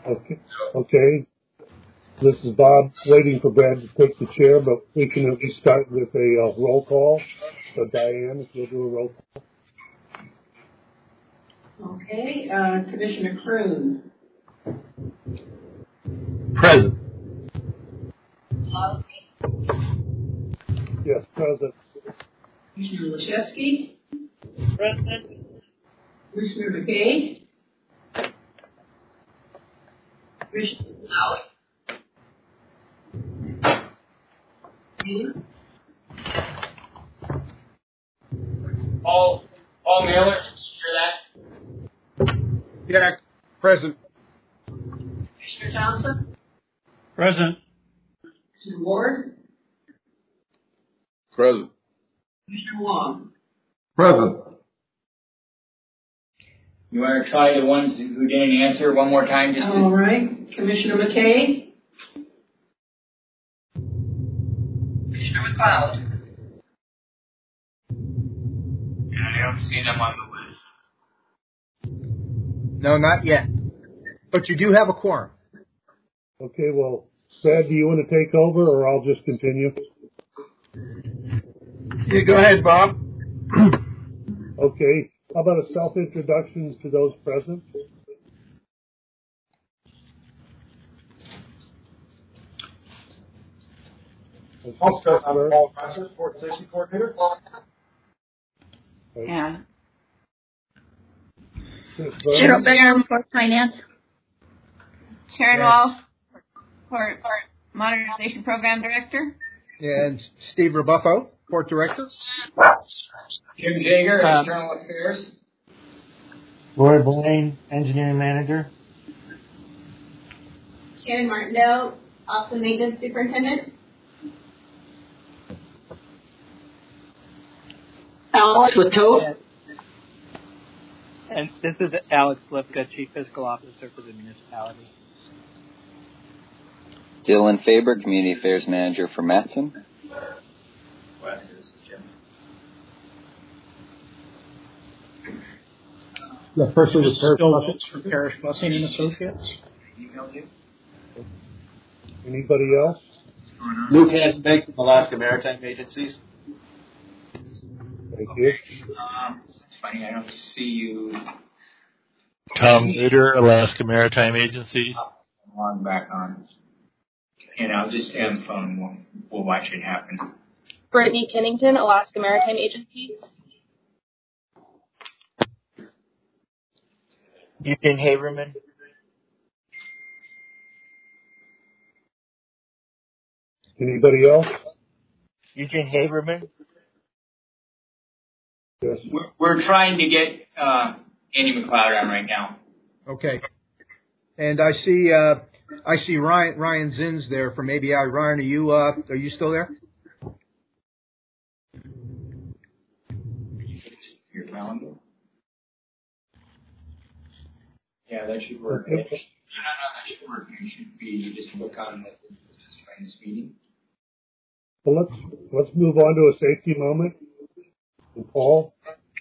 Okay. Okay. This is Bob waiting for Brad to take the chair, but we can at least start with a roll call. So Diane, if you'll do a roll call. Okay. Commissioner Kroon. Present. Lowsky. Yes, present. Commissioner Leshevsky. Present. Commissioner McKay. Commissioner Howie. All mailers, hear that? Yeah, present. Commissioner Thompson. Present. Commissioner Ward. Present. Commissioner Wong. Present. You want to try the ones who didn't answer one more time? All right. Commissioner McKay. Commissioner McLeod. And I don't see them on the list. No, not yet. But you do have a quorum. Okay, well, Brad, do you want to take over or I'll just continue? Yeah, go ahead, Bob. Okay. How about a self-introduction to those present? I'm Paul Francis, Port Safety Coordinator. Yeah. Cheryl Bingham, Port Finance. Sharon Walsh, Port Modernization Program Director. And Steve Rebuffo, Port Director. Jim Jaeger, External Affairs. Roy Blaine, Engineering Manager. Shannon Martindale, also Maintenance Superintendent. Alex Latote. And this is Alex Lipka, Chief Fiscal Officer for the municipality. Dylan Faber, Community Affairs Manager for Matson. The person was for Parish Busing and Associates. Anybody else? Luke Hasenbeck from Alaska Maritime Agencies. Thank you. Funny, I don't see you. Tom Nieder, Alaska Maritime Agencies. Log back on. And I'll just stay on the phone. We'll watch it happen. Brittany Kennington, Alaska Maritime Agency. Eugene Haberman. Anybody else? Eugene Haberman. Yes. We're trying to get Andy McLeod on right now. Okay. And I see Ryan Zins there from ABI. Ryan, are you still there? Your calendar. Yeah, that should work. Okay. No, that should work. You should be just look on this meeting. Well, let's move on to a safety moment. And Paul.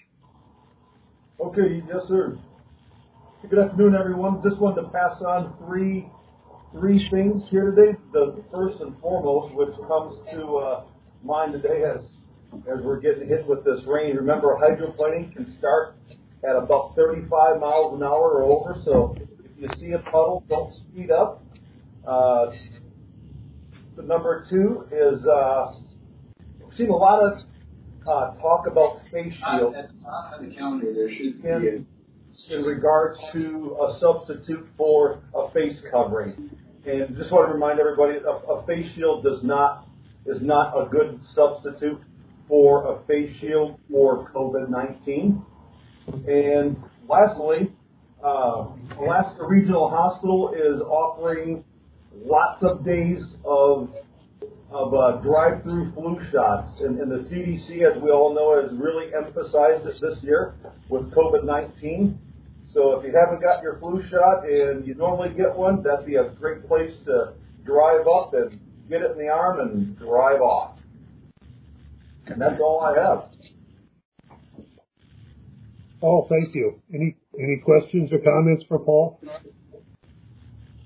Okay, yes, sir. Good afternoon, everyone. Just wanted to pass on three things here today. The first and foremost, which comes to mind today as we're getting hit with this rain. Remember, hydroplaning can start at about 35 miles an hour or over. So if you see a puddle, don't speed up. The number two is we've seen a lot of talk about face shields. On the calendar, there should be in regard to a substitute for a face covering. And just want to remind everybody, a face shield is not a good substitute for a face shield for COVID-19. And lastly, Alaska Regional Hospital is offering lots of days of drive-through flu shots. And the CDC, as we all know, has really emphasized it this year with COVID-19. So if you haven't got your flu shot and you normally get one, that'd be a great place to drive up and get it in the arm and drive off. And that's all I have. Paul, thank you. Any questions or comments for Paul?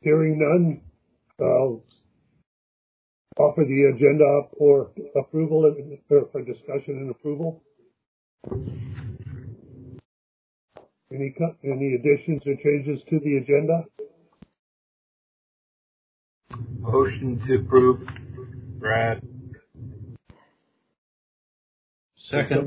Hearing none, I'll offer the agenda up for approval, for discussion and approval. Any additions or changes to the agenda? Motion to approve, Brad. Second.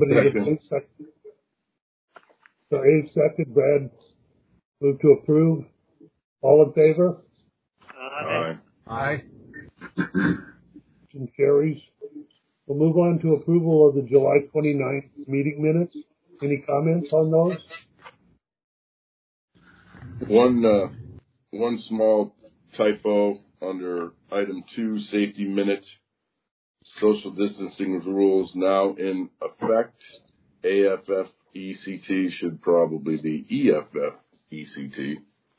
So Abe second, Brad move to approve. All in favor? Aye. Aye. Motion carries. We'll move on to approval of the July 29th meeting minutes. Any comments on those? One small typo under item 2, safety minute. Social distancing rules now in effect. AFF ECT should probably be EFF ECT.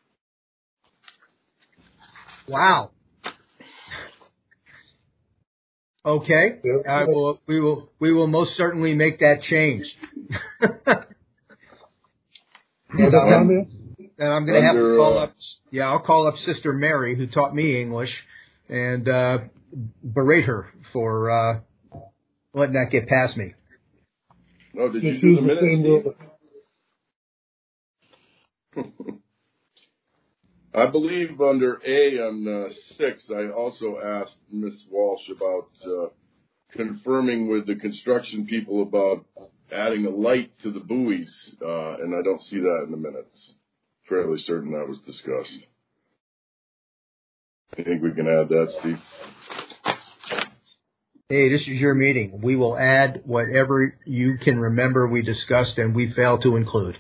Wow. Okay. We will most certainly make that change. And I'm going to have to call up. Yeah, I'll call up Sister Mary, who taught me English, and berate her for letting that get past me. Oh, did you do the minutes, Steve? I believe under A on 6, I also asked Ms. Walsh about confirming with the construction people about adding a light to the buoys, and I don't see that in the minutes. Fairly certain that was discussed. I think we can add that, Steve. Hey, this is your meeting. We will add whatever you can remember we discussed and we failed to include.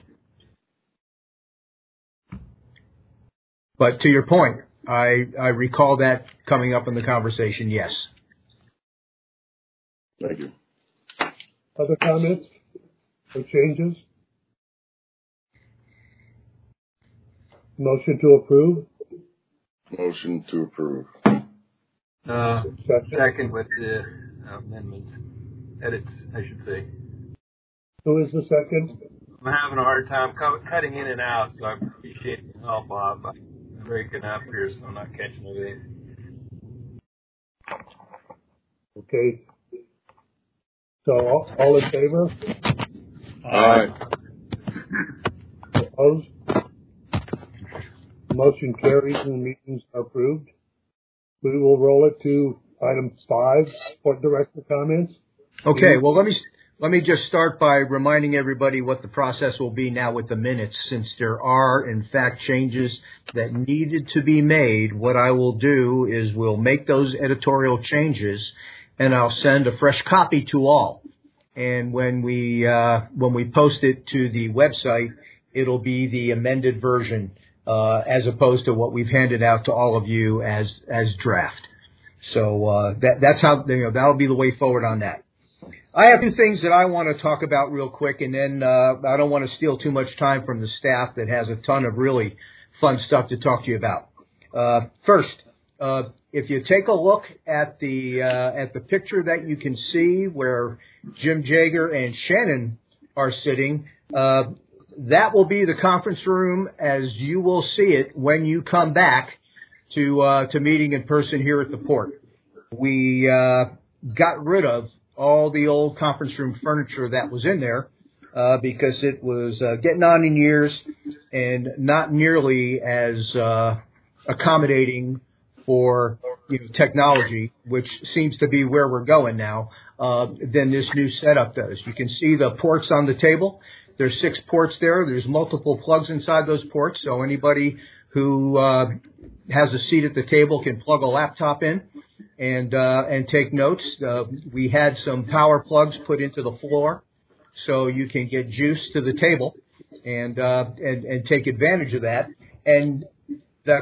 But to your point, I recall that coming up in the conversation, yes. Thank you. Other comments or changes? Motion to approve? Motion to approve. Second with the amendments. Edits, I should say. Who is the second? I'm having a hard time cutting in and out, so I appreciate your help, Bob. I'm breaking up here, so I'm not catching everything. Okay. So all in favor? Aye. Opposed? Motion carries and the meetings are approved. We will roll it to item 5, Support Director comments. Okay, well, let me just start by reminding everybody what the process will be now with the minutes. Since there are, in fact, changes that needed to be made, what I will do is we'll make those editorial changes, and I'll send a fresh copy to all. And when we post it to the website, it'll be the amended version, as opposed to what we've handed out to all of you as draft. So that's how that'll be the way forward on that. I have 2 things that I want to talk about real quick, and then I don't want to steal too much time from the staff that has a ton of really fun stuff to talk to you about. First, if you take a look at the picture that you can see where Jim Jager and Shannon are sitting, that will be the conference room as you will see it when you come back to meeting in person here at the port. We got rid of all the old conference room furniture that was in there because it was getting on in years and not nearly as accommodating for technology, which seems to be where we're going now, than this new setup does. You can see the ports on the table. There's 6 ports there. There's multiple plugs inside those ports, so anybody who has a seat at the table can plug a laptop in and take notes. We had some power plugs put into the floor, so you can get juice to the table and take advantage of that. And the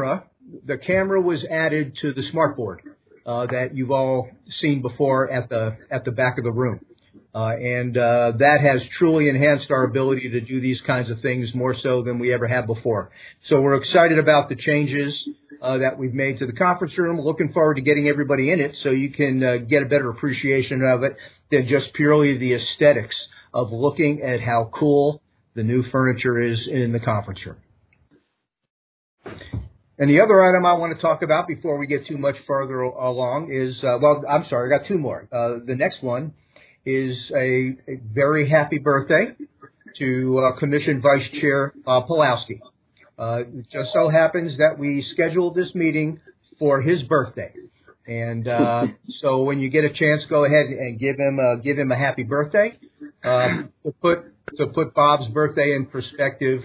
camera was added to the smartboard that you've all seen before at the back of the room. And that has truly enhanced our ability to do these kinds of things more so than we ever have before. So we're excited about the changes that we've made to the conference room. Looking forward to getting everybody in it so you can get a better appreciation of it than just purely the aesthetics of looking at how cool the new furniture is in the conference room. And the other item I want to talk about before we get too much further along is, I'm sorry, I got two more. The next one is a very happy birthday to Commission Vice Chair Pulowski. It just so happens that we scheduled this meeting for his birthday. And so when you get a chance, go ahead and give him a happy birthday. To put Bob's birthday in perspective,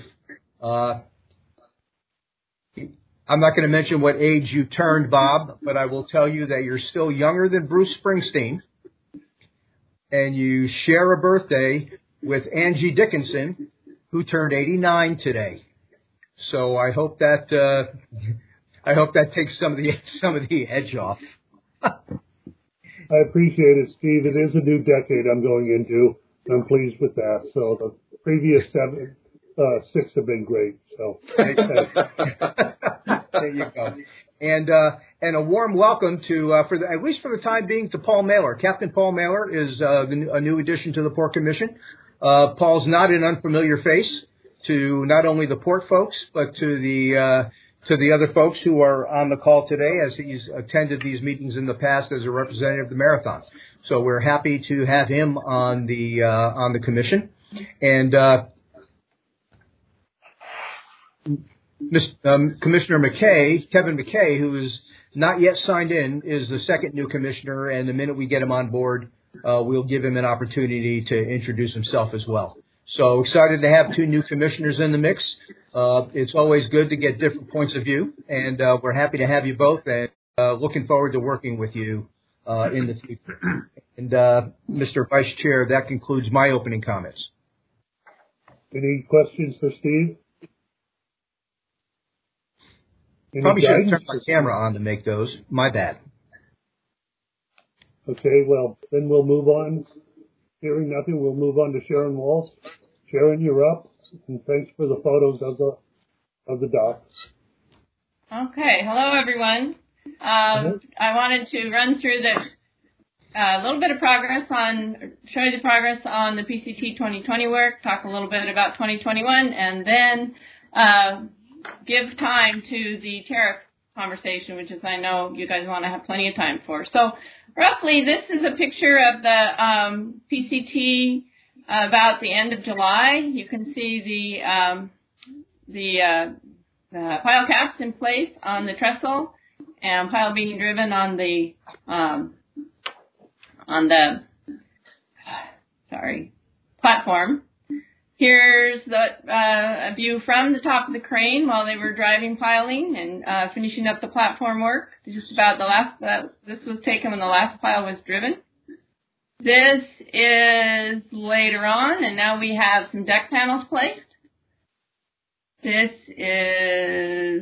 I'm not going to mention what age you turned, Bob, but I will tell you that you're still younger than Bruce Springsteen, and you share a birthday with Angie Dickinson, who turned 89 today. So I hope that takes some of the edge off. I appreciate it, Steve. It is a new decade I'm going into. I'm pleased with that. So the previous 6 have been great. So there you go. And a warm welcome to at least for the time being, to Paul Mailer. Captain Paul Mailer is a new addition to the Port Commission. Paul's not an unfamiliar face to not only the Port folks, but to the other folks who are on the call today, as he's attended these meetings in the past as a representative of the Marathon. So we're happy to have him on the commission. And Commissioner McKay, Kevin McKay, who is not yet signed in, is the second new commissioner. And the minute we get him on board, we'll give him an opportunity to introduce himself as well. So excited to have 2 new commissioners in the mix. It's always good to get different points of view, and we're happy to have you both, and looking forward to working with you in the future. And Mr. Vice Chair, that concludes my opening comments. Any questions for Steve? Probably should have turned my camera on to make those. My bad. Okay, well, then we'll move on. Hearing nothing, we'll move on to Sharon Walsh. Sharon, you're up, and thanks for the photos of the dock. Okay, hello everyone. I wanted to run through a little bit of show you the progress on the PCT 2020 work, talk a little bit about 2021, and then give time to the tariff conversation, which is I know you guys want to have plenty of time for. So roughly, this is a picture of the PCT about the end of July. You can see the pile caps in place on the trestle and pile being driven on the platform. Here's a view from the top of the crane while they were driving piling and finishing up the platform work. Just about this was taken when the last pile was driven. This is later on, and now we have some deck panels placed. This is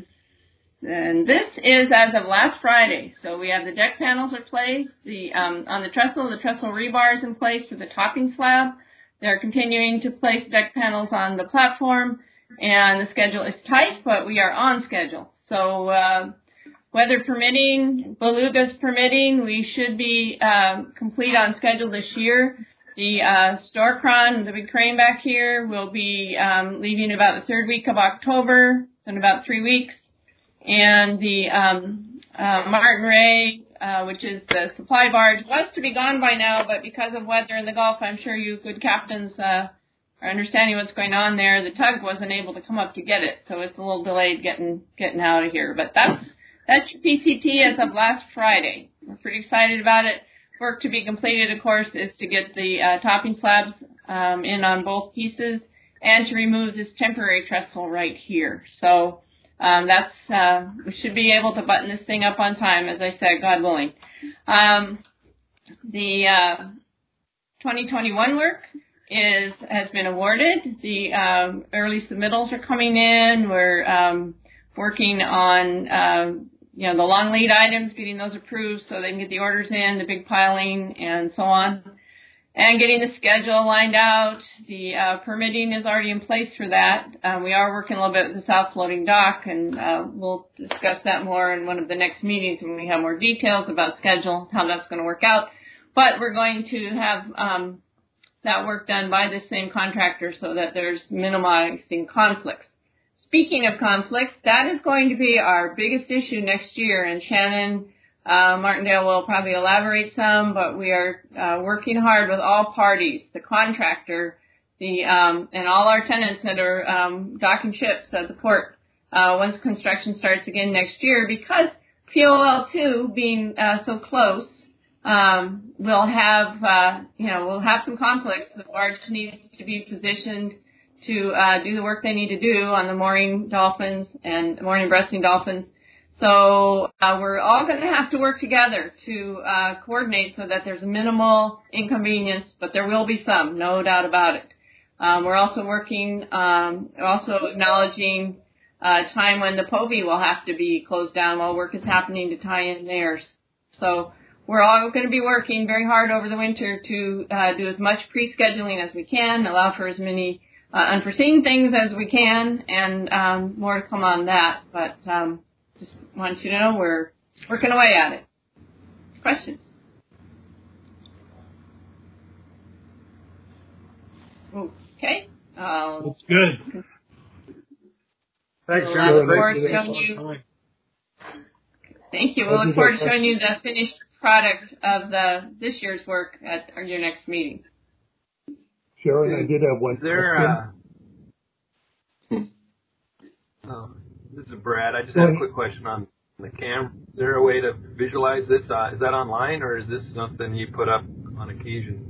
as of last Friday. So we have the deck panels are placed. On the trestle rebar is in place for the topping slab. They're continuing to place deck panels on the platform, and the schedule is tight, but we are on schedule. So weather permitting, belugas permitting, we should be complete on schedule this year. The Storkron, the big crane back here, will be leaving about the 3rd week of October, in about 3 weeks. And the Martin Ray, which is the supply barge, was to be gone by now, but because of weather in the Gulf, I'm sure you good captains are understanding what's going on there. The tug wasn't able to come up to get it, so it's a little delayed getting out of here. But that's your PCT as of last Friday. We're pretty excited about it. Work to be completed, of course, is to get the topping slabs in on both pieces and to remove this temporary trestle right here. So we should be able to button this thing up on time, as I said, God willing. The 2021 work has been awarded. The early submittals are coming in. We're working on the long lead items, getting those approved so they can get the orders in, the big piling, and so on. And getting the schedule lined out. The permitting is already in place for that. We are working a little bit with the south floating dock, and we'll discuss that more in one of the next meetings when we have more details about schedule, how that's going to work out. But we're going to have that work done by the same contractor so that there's minimizing conflicts, speaking of conflicts, that is going to be our biggest issue next year, and Shannon Martindale will probably elaborate some, but we are working hard with all parties, the contractor, and all our tenants that are docking ships at the port once construction starts again next year, because POL2 being so close, we'll have some conflicts. The barge needs to be positioned to do the work they need to do on the mooring dolphins and mooring and breasting dolphins. So we're all going to have to work together to coordinate so that there's minimal inconvenience, but there will be some, no doubt about it. We're also working, also acknowledging time when the POVI will have to be closed down while work is happening to tie in theirs. So we're all going to be working very hard over the winter to do as much pre-scheduling as we can, allow for as many unforeseen things as we can, and more to come on that. But just want you to know we're working away at it. Questions? Okay. That's good. Thanks, we'll Sharon. look forward to showing you. Thank you. We'll look forward to showing you the finished product of this year's work at your next meeting. Sharon, I did have one question. This is Brad. I just have a quick question on the camera. Is there a way to visualize this? Is that online, or is this something you put up on occasion?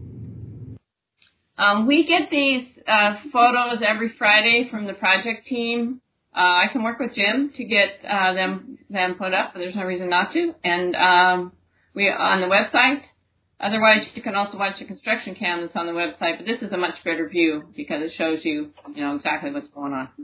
We get these photos every Friday from the project team. I can work with Jim to get them put up, but there's no reason not to. And we on the website. Otherwise, you can also watch the construction cam that's on the website. But this is a much better view because it shows you, exactly what's going on.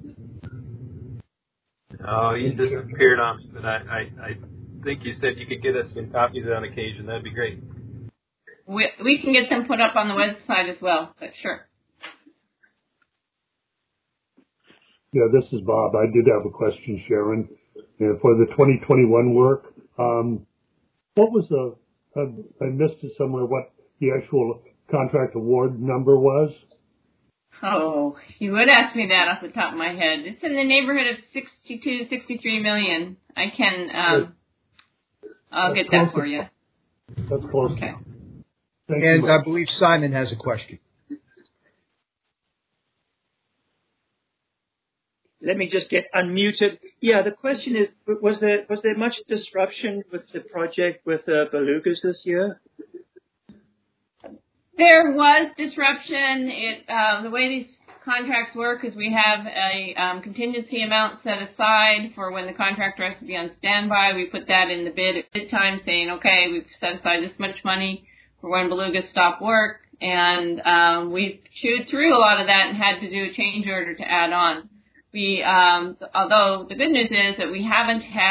Oh, you disappeared on me, but I think you said you could get us some copies on occasion. That'd be great. We can get them put up on the website as well, but sure. Yeah, this is Bob. I did have a question, Sharon. For the 2021 work, what was I missed it somewhere, what the actual contract award number was? Oh, you would ask me that off the top of my head. It's in the neighborhood of 62 to 63 million. I can, I'll get that for you. That's close. Okay. And I believe Simon has a question. Let me just get unmuted. Yeah, the question is, was there much disruption with the project with the belugas this year? There was disruption. The way these contracts work is we have a contingency amount set aside for when the contractor has to be on standby. We put that in the bid at bid time, saying, okay, we've set aside this much money for when belugas stop work, and we chewed through a lot of that and had to do a change order to add on. Although the good news is that we have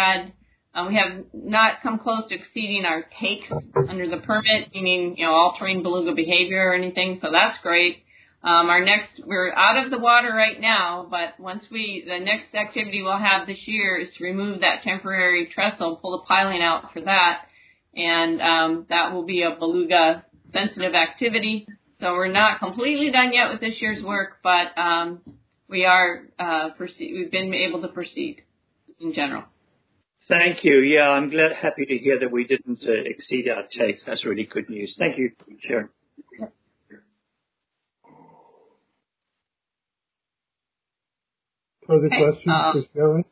not come close to exceeding our takes under the permit, meaning, altering beluga behavior or anything, so that's great. We're out of the water right now, but the next activity we'll have this year is to remove that temporary trestle, pull the piling out for that, and that will be a beluga sensitive activity. So we're not completely done yet with this year's work, but we are we've been able to proceed in general. Thank you. Yeah, I'm happy to hear that we didn't exceed our takes. That's really good news. Thank you, Sharon. Further questions for Sharon?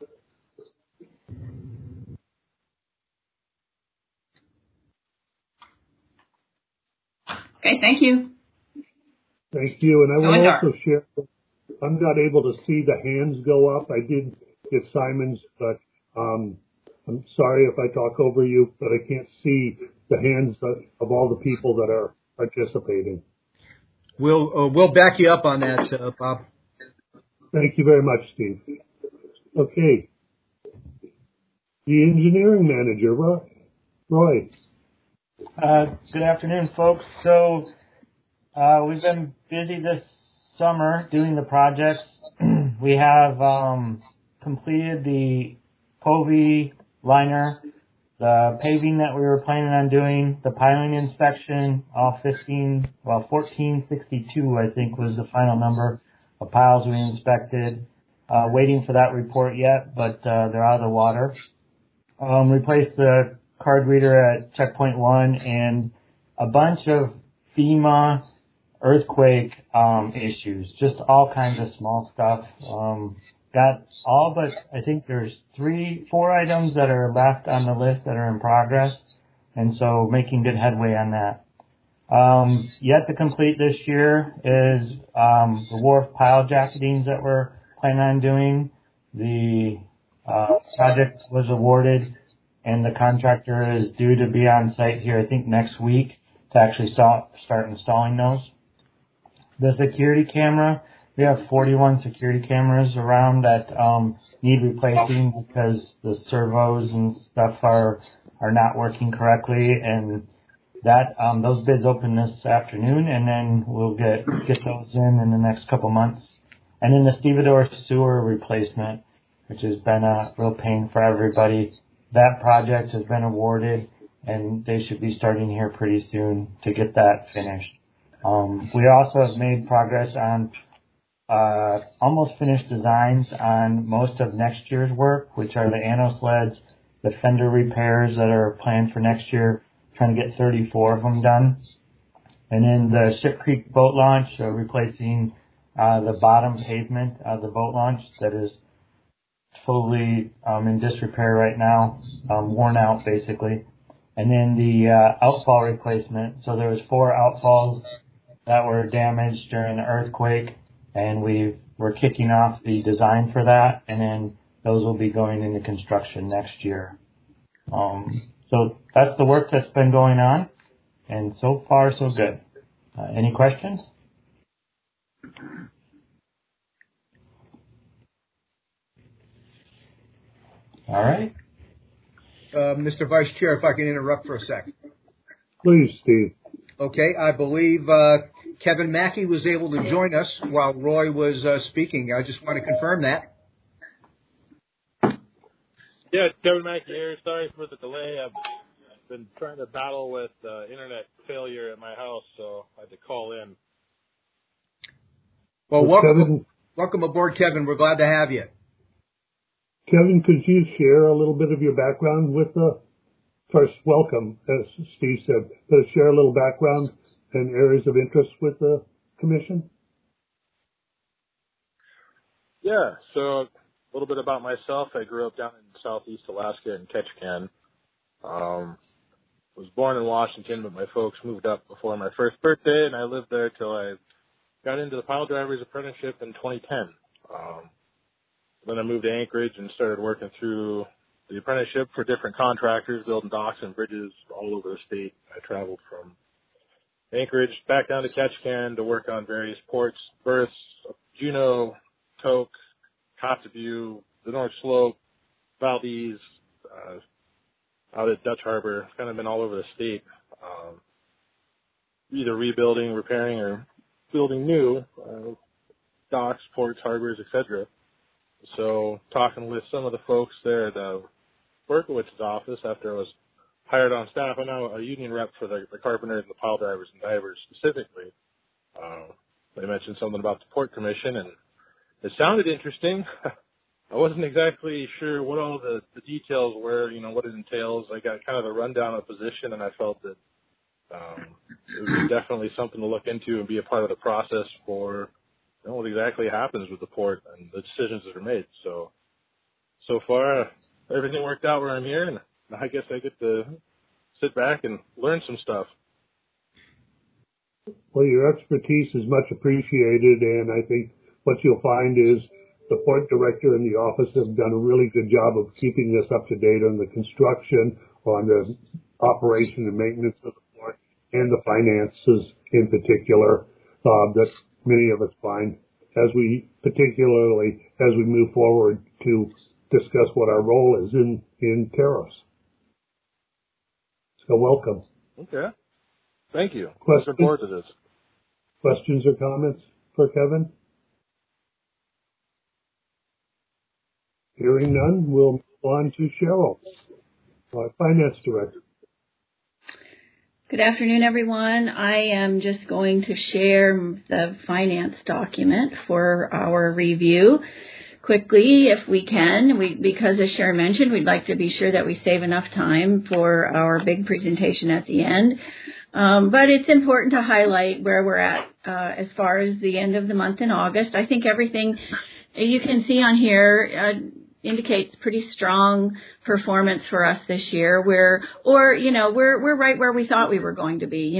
Okay, thank you. Thank you. And I will also share, I'm not able to see the hands go up. I did get Simon's, but I'm sorry if I talk over you, but I can't see the hands of all the people that are participating. We'll back you up on that, Bob. Thank you very much, Steve. Okay. The engineering manager, Roy. Good afternoon, folks. So we've been busy this summer doing the projects. We have completed the POVI liner, the paving that we were planning on doing, the piling inspection, all 1462, I think, was the final number of piles we inspected. waiting for that report yet, but they're out of the water. Replaced the card reader at Checkpoint 1 and a bunch of FEMA earthquake issues, just all kinds of small stuff. Got all but I think there's 4 items that are left on the list that are in progress, and so making good headway on that. Yet to complete this year is the wharf pile jacketings that we're planning on doing. The project was awarded, and the contractor is due to be on site here, I think, next week to actually start installing those. The security camera, we have 41 security cameras around that need replacing because the servos and stuff are not working correctly, and that those bids open this afternoon, and then we'll get those in the next couple months. And then the stevedore sewer replacement, which has been a real pain for everybody. That project has been awarded, and they should be starting here pretty soon to get that finished. We also have made progress on almost finished designs on most of next year's work, which are the anno sleds, the fender repairs that are planned for next year, trying to get 34 of them done. And then the Ship Creek boat launch, replacing the bottom pavement of the boat launch that is totally in disrepair right now, worn out basically. And then the outfall replacement. So there was 4 outfalls that were damaged during the earthquake, and we're kicking off the design for that, and then those will be going into construction next year. So that's the work that's been going on, and so far so good. Any questions? All right. Mr. Vice Chair, if I can interrupt for a second. Please, Steve. Okay, I believe Kevin Mackey was able to join us while Roy was speaking. I just want to confirm that. Yeah, Kevin Mackey here. Sorry for the delay. I've been trying to battle with internet failure at my house, so I had to call in. Well, welcome aboard, Kevin. We're glad to have you. Kevin, could you share a little bit of your background with first, welcome, as Steve said, but share a little background and areas of interest with the commission? Yeah, so a little bit about myself. I grew up down in southeast Alaska in Ketchikan. Was born in Washington, but my folks moved up before my first birthday, and I lived there till I got into the pile driver's apprenticeship in 2010. Then I moved to Anchorage and started working through the apprenticeship for different contractors, building docks and bridges all over the state. I traveled from Anchorage back down to Ketchikan to work on various ports, berths, Juneau, Tok, Kotzebue, the North Slope, Valdez, out at Dutch Harbor. Kind of been all over the state, either rebuilding, repairing, or building new docks, ports, harbors, etc. So talking with some of the folks there at Berkowitz's office after I was hired on staff, I'm now a union rep for the carpenters and the pile drivers and divers specifically. They mentioned something about the Port Commission, and it sounded interesting. I wasn't exactly sure what all the details were, what it entails. I got kind of a rundown of the position, and I felt that it was definitely something to look into and be a part of the process for what exactly happens with the port and the decisions that are made. So far, everything worked out where I'm here, and I guess I get to sit back and learn some stuff. Well, your expertise is much appreciated, and I think what you'll find is the port director and the office have done a really good job of keeping us up to date on the construction, on the operation and maintenance of the port, and the finances in particular, that many of us find particularly as we move forward to discuss what our role is in tariffs. So welcome. Okay. Thank you. Questions? Looking forward to this. Questions or comments for Kevin? Hearing none, we'll move on to Cheryl, our Finance Director. Good afternoon, everyone. I am just going to share the finance document for our review. quickly if we can. Because as Sharon mentioned, we'd like to be sure that we save enough time for our big presentation at the end. But it's important to highlight where we're at as far as the end of the month in August. I think everything you can see on here indicates pretty strong performance for us this year. We're right where we thought we were going to be.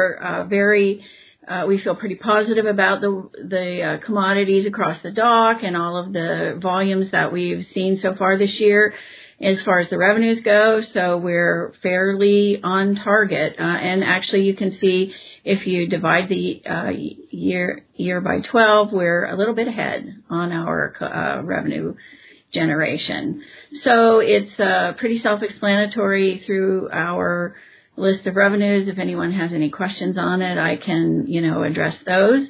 We feel pretty positive about the commodities across the dock and all of the volumes that we've seen so far this year as far as the revenues go. So we're fairly on target. And actually you can see if you divide the year by 12, we're a little bit ahead on our revenue generation. So it's pretty self-explanatory through our list of revenues. If anyone has any questions on it, I can, address those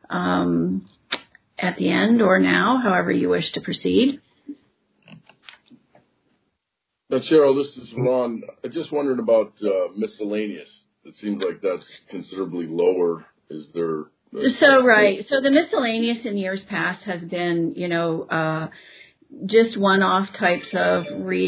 at the end or now, however you wish to proceed. Now, Cheryl, this is Ron. I just wondered about miscellaneous. It seems like that's considerably lower. Is there? Right. So the miscellaneous in years past has been, just one-off types of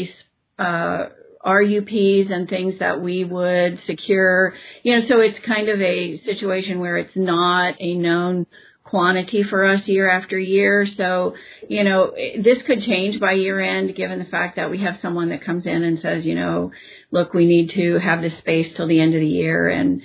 RUPs and things that we would secure. So it's kind of a situation where it's not a known quantity for us year after year. So, this could change by year end, given the fact that we have someone that comes in and says, look, we need to have this space till the end of the year. And,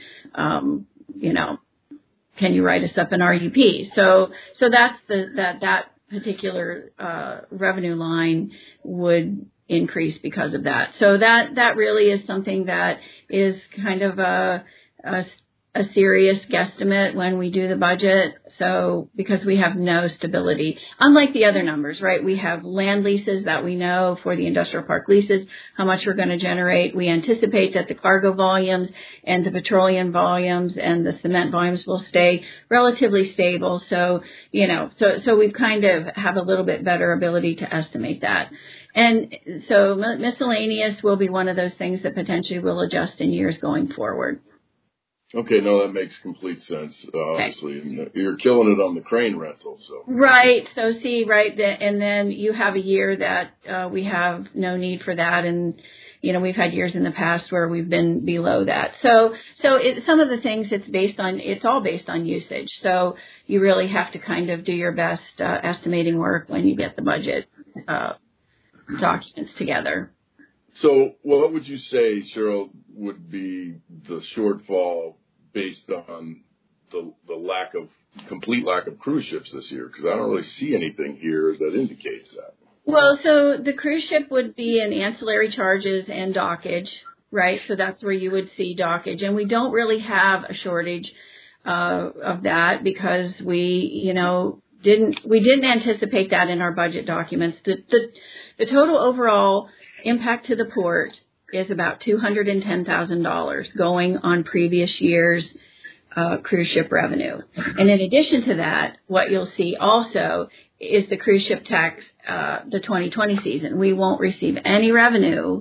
can you write us up an RUP? So that's that particular, revenue line would increase because of that. So that really is something that is kind of a serious guesstimate when we do the budget. So because we have no stability, unlike the other numbers, right? We have land leases that we know for the industrial park leases, how much we're going to generate. We anticipate that the cargo volumes and the petroleum volumes and the cement volumes will stay relatively stable. So, so we kind of have a little bit better ability to estimate that. And so miscellaneous will be one of those things that potentially will adjust in years going forward. Okay, no, that makes complete sense, obviously. Okay. And you're killing it on the crane rental, so. Right. So and then you have a year that we have no need for that, and we've had years in the past where we've been below that. So some of the things it's all based on usage. So you really have to kind of do your best estimating work when you get the budget documents together. So what would you say, Cheryl, would be the shortfall based on the complete lack of cruise ships this year? Because I don't really see anything here that indicates that. Well, so the cruise ship would be in ancillary charges and dockage, right? So that's where you would see dockage. And we don't really have a shortage of that because we didn't anticipate that in our budget documents. The total overall impact to the port is about $210,000 going on previous year's cruise ship revenue. And in addition to that, what you'll see also is the cruise ship tax, the 2020 season. We won't receive any revenue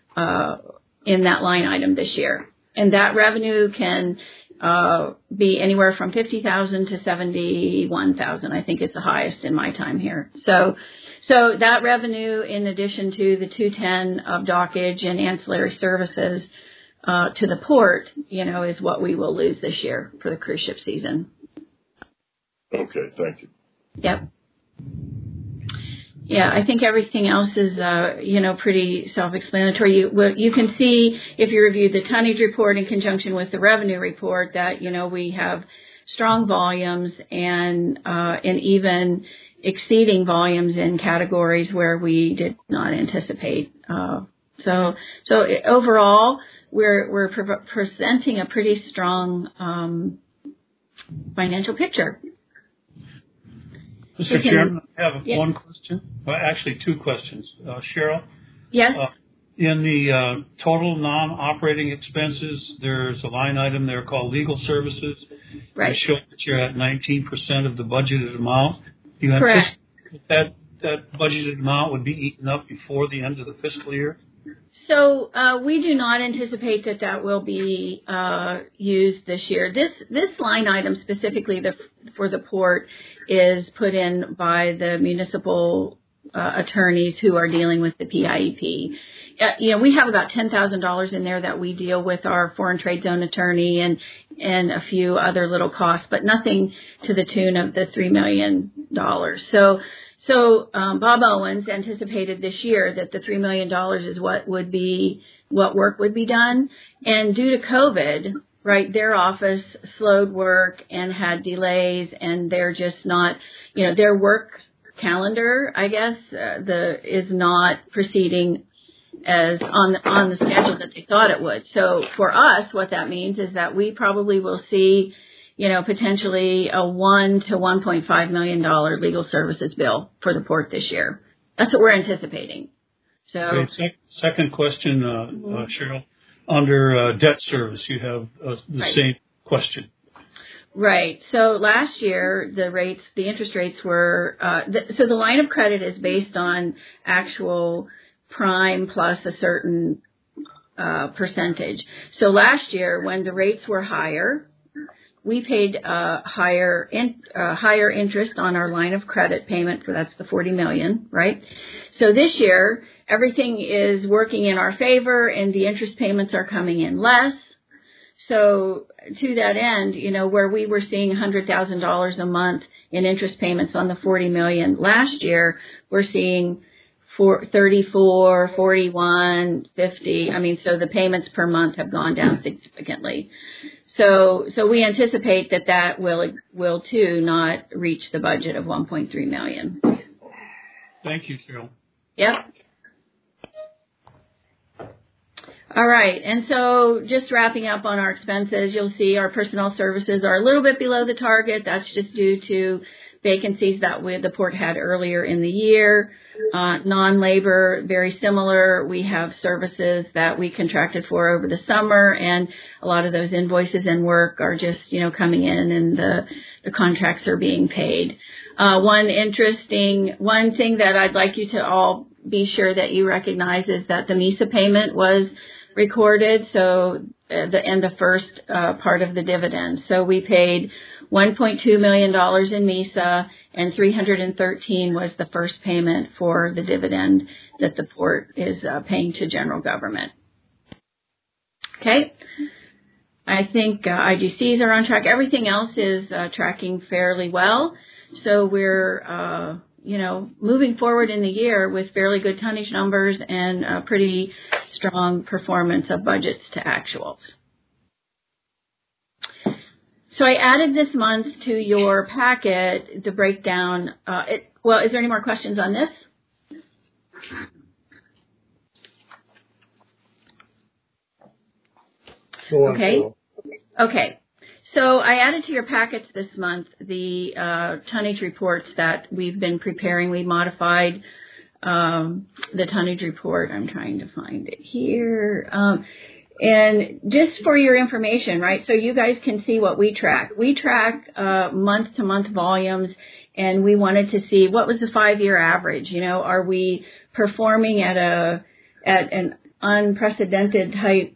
in that line item this year. And that revenue can be anywhere from $50,000 to $71,000. I think it's the highest in my time here. So that revenue, in addition to the $210 of dockage and ancillary services to the port, is what we will lose this year for the cruise ship season. Okay, thank you. Yep. Yeah, I think everything else is, pretty self-explanatory. You can see if you review the tonnage report in conjunction with the revenue report that, we have strong volumes and even exceeding volumes in categories where we did not anticipate. So overall, we're presenting a pretty strong financial picture. Mr. Chairman, I have one question. Well, actually, two questions. Cheryl? Yes? In the total non-operating expenses, there's a line item there called legal services. Right. It shows that you're at 19% of the budgeted amount. Do you Correct. anticipate that budgeted amount would be eaten up before the end of the fiscal year? So we do not anticipate that will be used this year. This line item specifically for the port is put in by the municipal attorneys who are dealing with the PIEP. We have about $10,000 in there that we deal with our foreign trade zone attorney and a few other little costs, but nothing to the tune of the $3 million. So Bob Owens anticipated this year that the $3 million is what work would be done. And due to COVID, right, their office slowed work and had delays, and they're just not, their work calendar, I guess, is not proceeding as on the schedule that they thought it would. So for us, what that means is that we probably will see, potentially a $1 to $1.5 million legal services bill for the port this year. That's what we're anticipating. So, okay, second question, Cheryl. Under debt service, you have the same question. Right. So last year, the interest rates were, so the line of credit is based on actual prime plus a certain percentage. So last year, when the rates were higher, we paid higher interest on our line of credit payment that's the $40 million, right? So this year, everything is working in our favor, and the interest payments are coming in less. So to that end, where we were seeing $100,000 a month in interest payments on the $40 million last year, we're seeing 34, 41, 50. I mean, so the payments per month have gone down significantly. So we anticipate that will too not reach the budget of $1.3 million. Thank you, Cheryl. Yep. All right. And so just wrapping up on our expenses, you'll see our personnel services are a little bit below the target. That's just due to vacancies that the port had earlier in the year. Non-labor, very similar. We have services that we contracted for over the summer, and a lot of those invoices and work are just, coming in, and the contracts are being paid. One thing that I'd like you to all be sure that you recognize is that the MISA payment was recorded, so the first part of the dividend. So we paid $1.2 million in MISA, and $313 was the first payment for the dividend that the port is paying to general government. Okay. I think IGCs are on track. Everything else is tracking fairly well. So we're, moving forward in the year with fairly good tonnage numbers and a pretty strong performance of budgets to actuals. So I added this month to your packet the breakdown. Is there any more questions on this? Okay. So I added to your packets this month the tonnage reports that we've been preparing. We modified the tonnage report. I'm trying to find it here. And just for your information, right, so you guys can see what we track. We track month-to-month volumes, and we wanted to see what was the 5-year average. Are we performing at an unprecedented type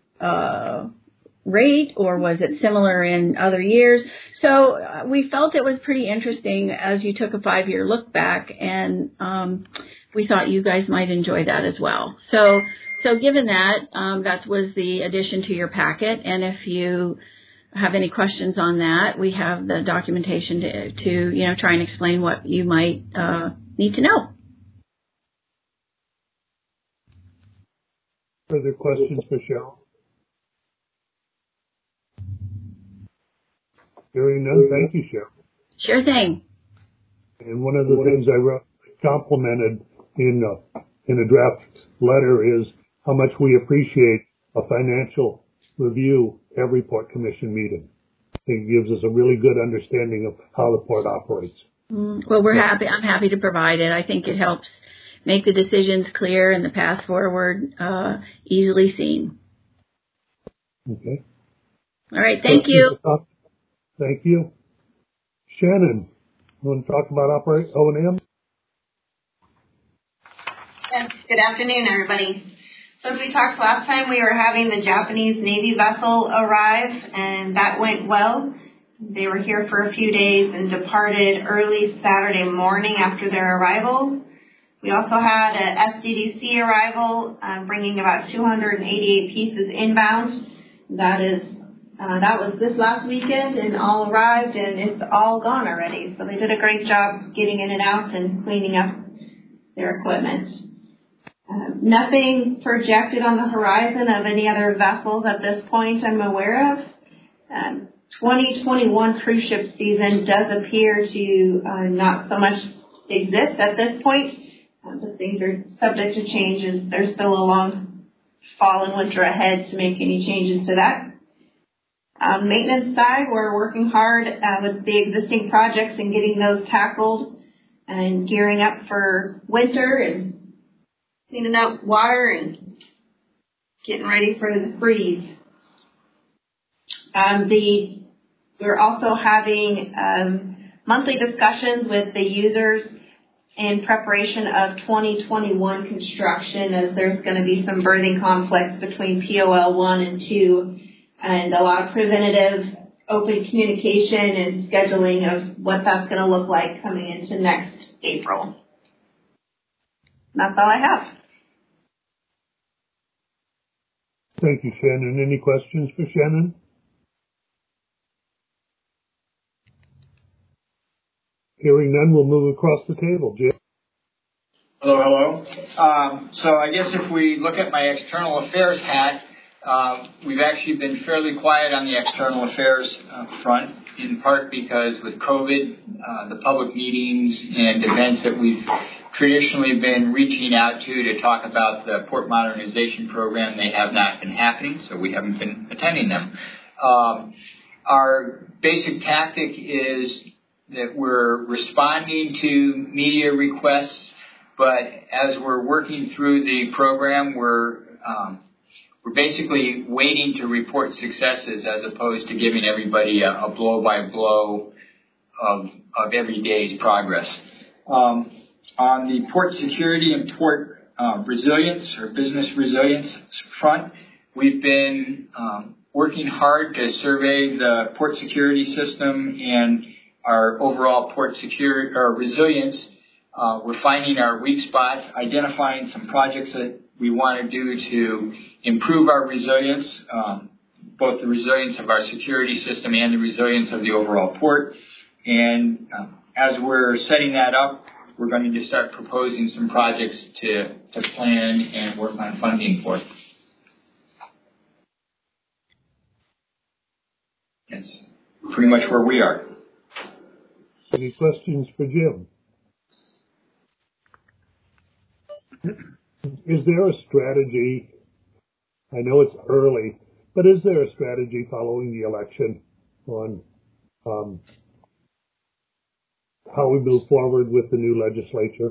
rate, or was it similar in other years? So we felt it was pretty interesting as you took a 5-year look back, and we thought you guys might enjoy that as well. So given that, that was the addition to your packet, and if you have any questions on that, we have the documentation to try and explain what you might need to know. Further questions for Cheryl? Hearing none, thank you, Cheryl. Sure thing. And one of the things I complimented in a draft letter is how much we appreciate a financial review every Port Commission meeting. It gives us a really good understanding of how the port operates. Well, we're happy. I'm happy to provide it. I think it helps make the decisions clear and the path forward easily seen. Okay. All right. Thank you. Thank you. Shannon, you want to talk about O&M? Yes. Good afternoon, everybody. So as we talked last time, we were having the Japanese Navy vessel arrive, and that went well. They were here for a few days and departed early Saturday morning after their arrival. We also had a SDDC arrival, bringing about 288 pieces inbound. That was this last weekend, and all arrived, and it's all gone already. So they did a great job getting in and out and cleaning up their equipment. Nothing projected on the horizon of any other vessels at this point I'm aware of. 2021 cruise ship season does appear to not so much exist at this point, but things are subject to changes. There's still a long fall and winter ahead to make any changes to that. On maintenance side, we're working hard with the existing projects and getting those tackled and gearing up for winter and cleaning up water and getting ready for the freeze. We're also having monthly discussions with the users in preparation of 2021 construction, as there's going to be some birthing conflicts between POL 1 and 2, and a lot of preventative open communication and scheduling of what that's going to look like coming into next April. And that's all I have. Thank you, Shannon. Any questions for Shannon? Hearing none, we'll move across the table. Jim? Hello. So I guess if we look at my external affairs hat, we've actually been fairly quiet on the external affairs front, in part because with COVID, the public meetings and events that we've traditionally been reaching out to talk about the port modernization program, they have not been happening, so we haven't been attending them. Our basic tactic is that we're responding to media requests, but as we're working through the program, we're basically waiting to report successes as opposed to giving everybody a blow-by-blow of every day's progress. On the port security and port resilience or business resilience front, we've been working hard to survey the port security system and our overall port security or resilience. We're finding our weak spots, identifying some projects that we want to do to improve our resilience, both the resilience of our security system and the resilience of the overall port. And as we're setting that up, we're going to start proposing some projects to plan and work on funding for. That's pretty much where we are. Any questions for Jim? Is there a strategy? I know it's early, but is there a strategy following the election on how we move forward with the new legislature?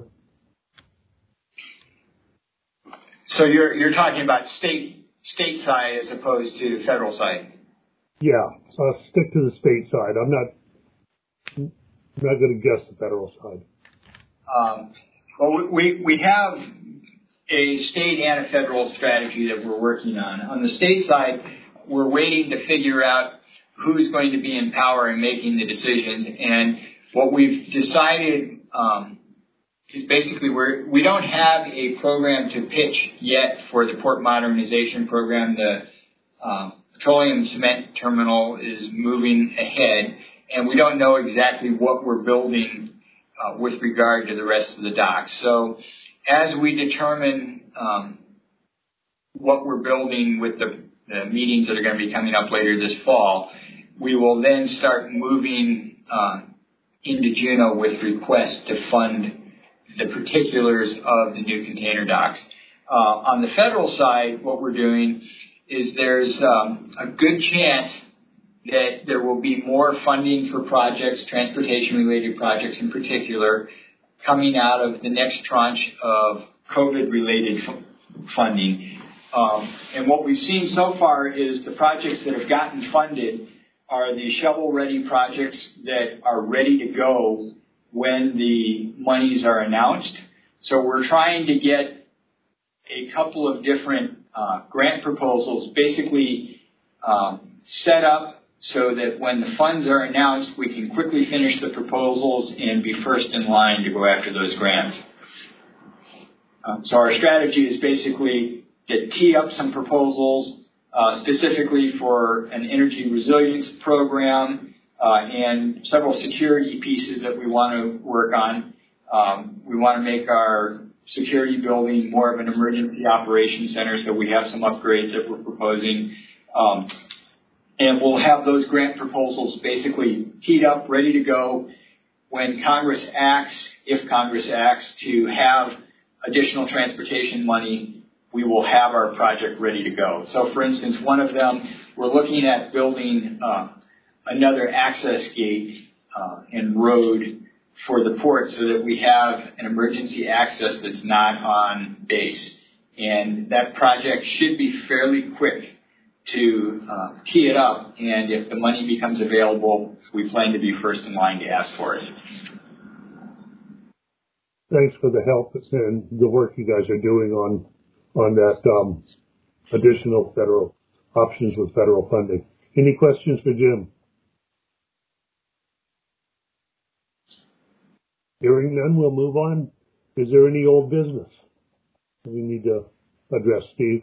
So you're talking about state side as opposed to federal side? Yeah, so I'll stick to the state side. I'm not going to guess the federal side. Well, we have a state and a federal strategy that we're working on. On the state side, we're waiting to figure out who's going to be in power and making the decisions. And what we've decided is basically we don't have a program to pitch yet for the port modernization program. The petroleum cement terminal is moving ahead, and we don't know exactly what we're building with regard to the rest of the docks. So as we determine what we're building with the meetings that are going to be coming up later this fall, we will then start moving into Juneau with requests to fund the particulars of the new container docks. On the federal side, what we're doing is there's a good chance that there will be more funding for projects, transportation-related projects in particular, coming out of the next tranche of COVID-related funding. And what we've seen so far is the projects that have gotten funded are the shovel-ready projects that are ready to go when the monies are announced. So we're trying to get a couple of different grant proposals basically set up so that when the funds are announced, we can quickly finish the proposals and be first in line to go after those grants. So our strategy is basically to tee up some proposals specifically for an energy resilience program and several security pieces that we want to work on. We want to make our security building more of an emergency operations center, so we have some upgrades that we're proposing. And we'll have those grant proposals basically teed up, ready to go. When Congress acts, if Congress acts to have additional transportation money, we will have our project ready to go. So, for instance, one of them, we're looking at building another access gate and road for the port so that we have an emergency access that's not on base. And that project should be fairly quick to tee it up, and if the money becomes available, we plan to be first in line to ask for it. Thanks for the help and the work you guys are doing on that additional federal options with federal funding. Any questions for Jim? Hearing none, we'll move on. Is there any old business we need to address, Steve?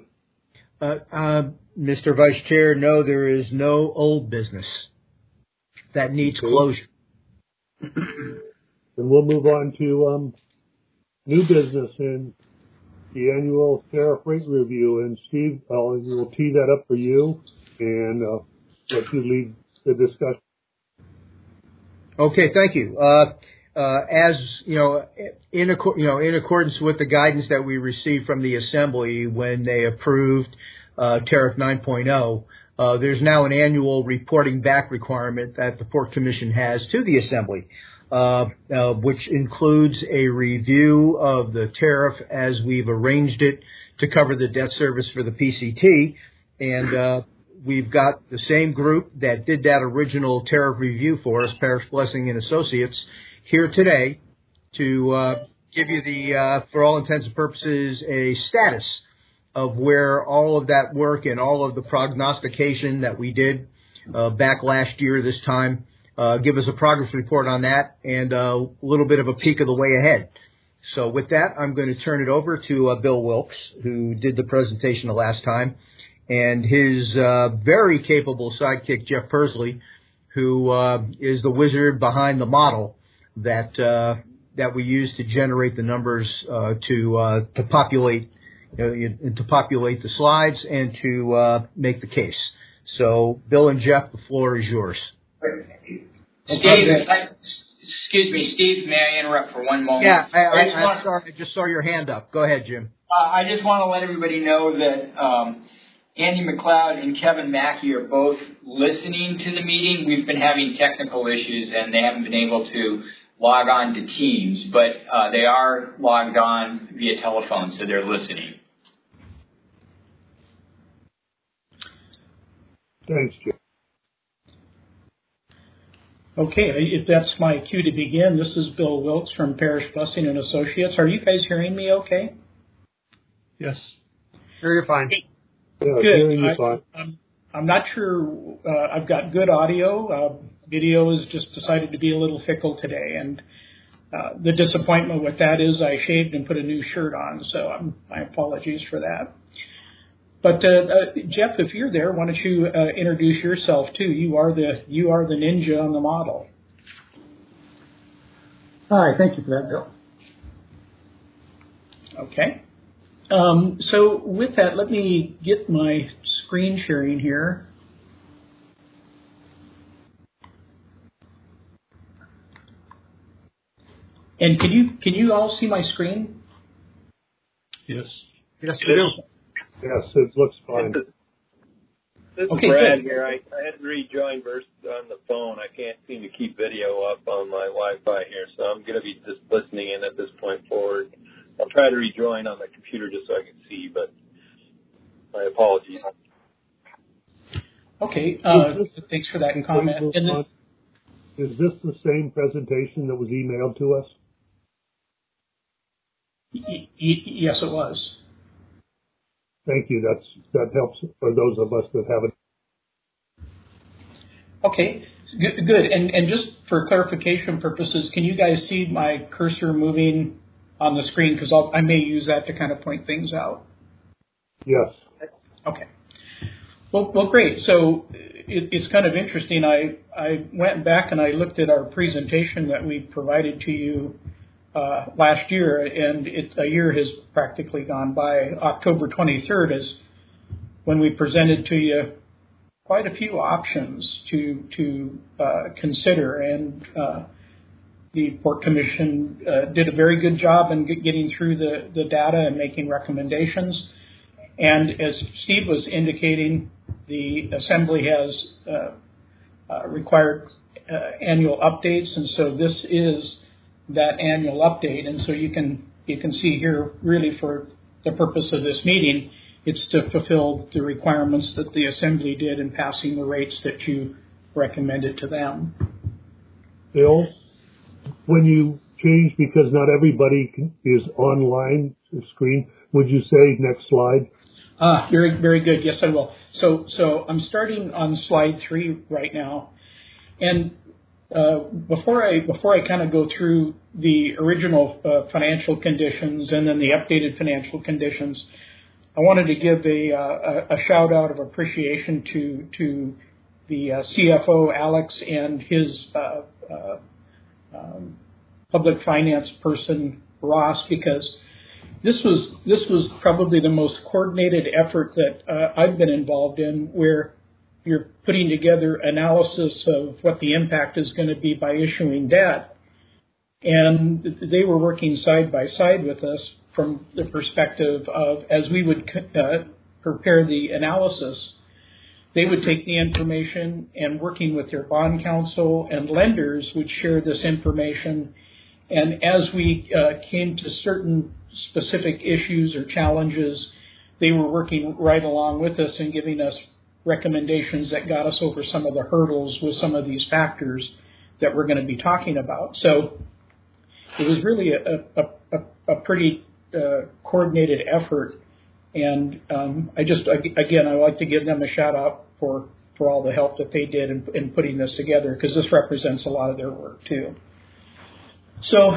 Mr. Vice Chair, no, there is no old business that needs closure. Then we'll move on to new business and the annual tariff rate review. And Steve, we'll tee that up for you and let you lead the discussion. Okay, thank you. As you know, in accordance with the guidance that we received from the Assembly when they approved Tariff 9.0, there's now an annual reporting back requirement that the Port Commission has to the Assembly, which includes a review of the tariff as we've arranged it to cover the debt service for the PCT, and we've got the same group that did that original tariff review for us, Parish Blessing and Associates, here today to give you for all intents and purposes, a status of where all of that work and all of the prognostication that we did back last year this time, give us a progress report on that and a little bit of a peek of the way ahead. So with that, I'm going to turn it over to Bill Wilkes, who did the presentation the last time, and his very capable sidekick, Jeff Persley, who is the wizard behind the model that we use to generate the numbers to populate the slides and to make the case. So, Bill and Jeff, the floor is yours. Steve, excuse me, Steve, may I interrupt for one moment? Yeah, I'm sorry, I just saw your hand up. Go ahead, Jim. I just want to let everybody know that Andy McLeod and Kevin Mackey are both listening to the meeting. We've been having technical issues, and they haven't been able to log on to Teams, but they are logged on via telephone, so they're listening. Thanks, Jim. Okay, if that's my cue to begin, this is Bill Wilkes from Parish Blessing and Associates. Are you guys hearing me okay? Yes. You're fine. Yeah, good. I'm not sure. I've got good audio. Video has just decided to be a little fickle today, and the disappointment with that is I shaved and put a new shirt on, so my apologies for that. But Jeff, if you're there, why don't you introduce yourself too? You are the ninja on the model. Hi, thank you for that, Bill. Okay. So with that, let me get my screen sharing here. And can you all see my screen? Yes. Yes, we do. Yes, it looks fine. This is Okay, Brad good. here. I had to rejoin versus on the phone. I can't seem to keep video up on my Wi-Fi here, so I'm going to be just listening in at this point forward. I'll try to rejoin on the computer just so I can see, but my apologies. Okay, thanks for that comment. And then, is this the same presentation that was emailed to us? yes, it was. Thank you. That helps for those of us that haven't. Okay, good. And just for clarification purposes, can you guys see my cursor moving on the screen? Because I may use that to kind of point things out. Yes. Okay. Well, great. So it's kind of interesting. I went back and I looked at our presentation that we provided to you last year, and a year has practically gone by. October 23rd is when we presented to you quite a few options to consider, and the Port Commission did a very good job in getting through the data and making recommendations. And as Steve was indicating, the Assembly has required annual updates, and so this is that annual update. And so you can see here, really for the purpose of this meeting, it's to fulfill the requirements that the Assembly did in passing the rates that you recommended to them. Bill, when you change, because not everybody is online screen, would you say next slide? Very, very good. Yes, I will. So I'm starting on slide 3 right now, and before I kind of go through the original financial conditions and then the updated financial conditions, I wanted to give a shout out of appreciation to the CFO Alex and his public finance person Ross, because this was probably the most coordinated effort that I've been involved in, where you're putting together analysis of what the impact is going to be by issuing debt. And they were working side by side with us from the perspective of, as we would prepare the analysis, they would take the information and, working with their bond counsel and lenders, would share this information. And as we came to certain specific issues or challenges, they were working right along with us and giving us recommendations that got us over some of the hurdles with some of these factors that we're going to be talking about. So it was really a pretty coordinated effort, and I like to give them a shout out for all the help that they did in putting this together, because this represents a lot of their work too. So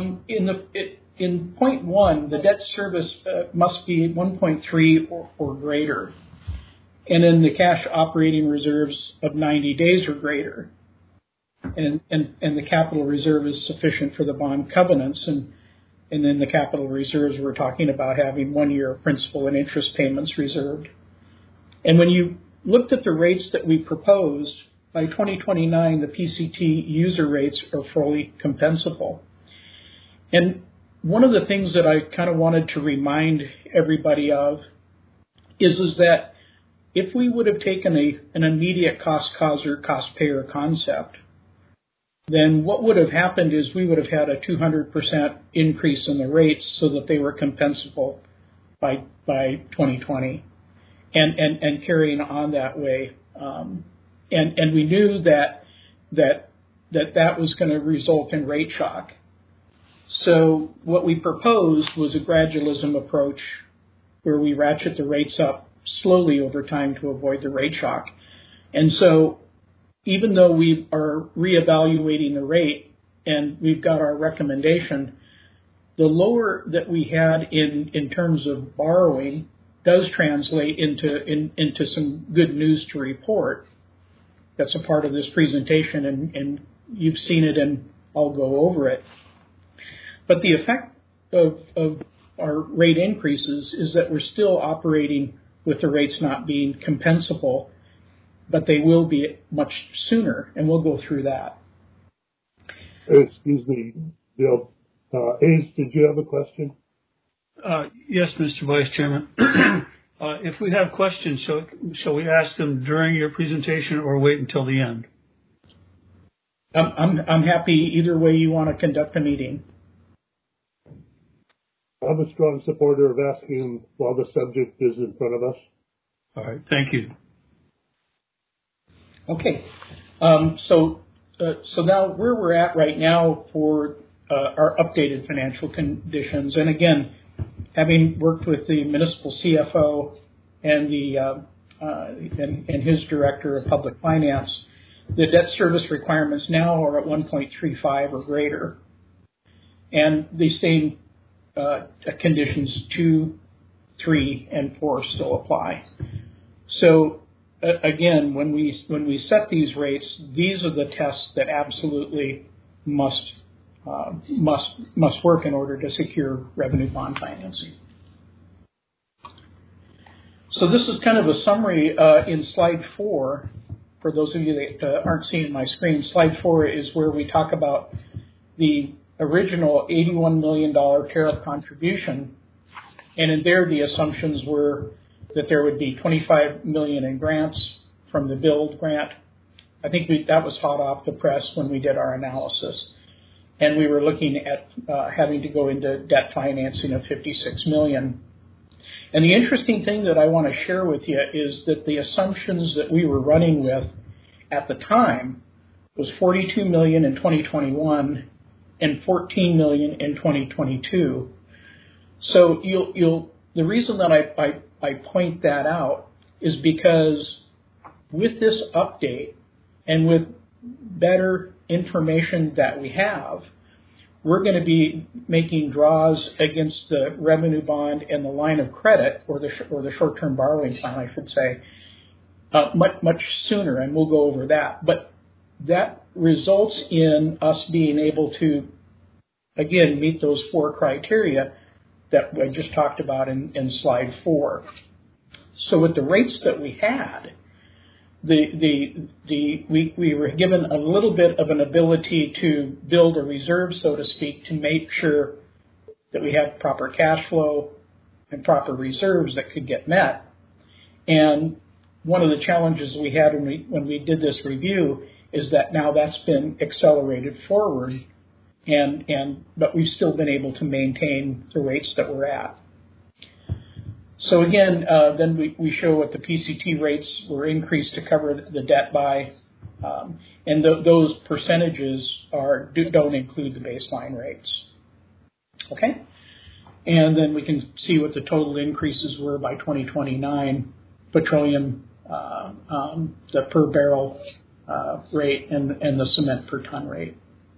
in point 1, the debt service must be 1.3 or greater, and then the cash operating reserves of 90 days or greater, and the capital reserve is sufficient for the bond covenants, and then the capital reserves, we're talking about having 1 year of principal and interest payments reserved. And when you looked at the rates that we proposed, by 2029, the PCT user rates are fully compensable. And one of the things that I kind of wanted to remind everybody of is that if we would have taken an immediate cost causer, cost payer concept, then what would have happened is we would have had a 200% increase in the rates so that they were compensable by 2020, and carrying on that way. And we knew that was going to result in rate shock. So what we proposed was a gradualism approach, where we ratchet the rates up slowly over time to avoid the rate shock. And so even though we are reevaluating the rate and we've got our recommendation, the lower that we had in terms of borrowing does translate into some good news to report. That's a part of this presentation, and you've seen it, and I'll go over it. But the effect of our rate increases is that we're still operating with the rates not being compensable, but they will be much sooner, and we'll go through that. Excuse me, Bill. Hayes, did you have a question? Yes, Mr. Vice Chairman. If we have questions, shall we ask them during your presentation or wait until the end? I'm happy either way you want to conduct the meeting. I'm a strong supporter of asking while the subject is in front of us. All right, thank you. Okay, so now where we're at right now for our updated financial conditions, and again, having worked with the municipal CFO and and his director of public finance, the debt service requirements now are at 1.35 or greater, and the same conditions 2, 3, and 4 still apply. So again, when we set these rates, these are the tests that absolutely must work in order to secure revenue bond financing. So this is kind of a summary in slide 4. For those of you that aren't seeing my screen, slide 4 is where we talk about the original $81 million tariff contribution, and in there the assumptions were that there would be $25 million in grants from the BUILD grant. I think that was hot off the press when we did our analysis, and we were looking at having to go into debt financing of $56 million. And the interesting thing that I want to share with you is that the assumptions that we were running with at the time was $42 million in 2021 and $14 million in 2022. So the reason that I point that out is because with this update and with better information that we have, we're going to be making draws against the revenue bond and the line of credit, or the short-term borrowing plan, I should say, much sooner, and we'll go over that. But that results in us being able to, again, meet those 4 criteria that I just talked about in slide 4. So with the rates that we had, we were given a little bit of an ability to build a reserve, so to speak, to make sure that we have proper cash flow and proper reserves that could get met. And one of the challenges we had when we did this review is that now that's been accelerated forward, but we've still been able to maintain the rates that we're at. So again, then we show what the PCT rates were increased to cover the debt by, and those percentages don't include the baseline rates. Okay, and then we can see what the total increases were by 2029, petroleum, the per barrel rate, and the cement per ton rate.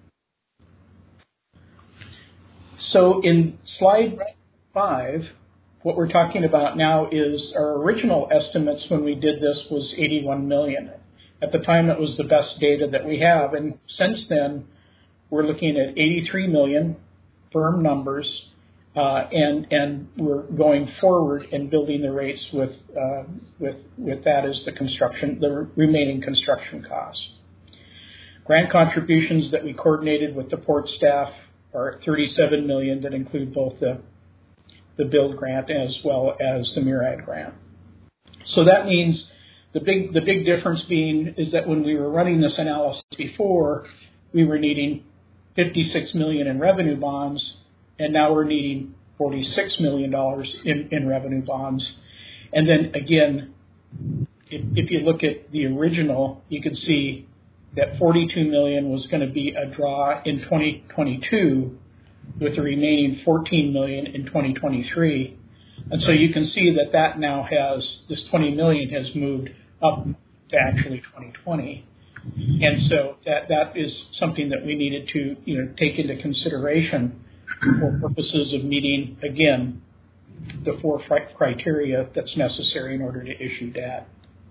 So in slide 5. What we're talking about now is our original estimates when we did this was $81 million. At the time, it was the best data that we have. And since then, we're looking at $83 million firm numbers, and we're going forward and building the rates with that as the remaining construction costs. Grant contributions that we coordinated with the port staff are $37 million that include both the BUILD grant as well as the MIRAD grant. So that means the big difference is that when we were running this analysis before, we were needing $56 million in revenue bonds, and now we're needing $46 million in revenue bonds. And then again, if you look at the original, you can see that $42 million was going to be a draw in 2022, with the remaining $14 million in 2023. And so you can see that now this $20 million has moved up to actually 2020. And so that is something that we needed to take into consideration for purposes of meeting, again, the 4 criteria that's necessary in order to issue debt.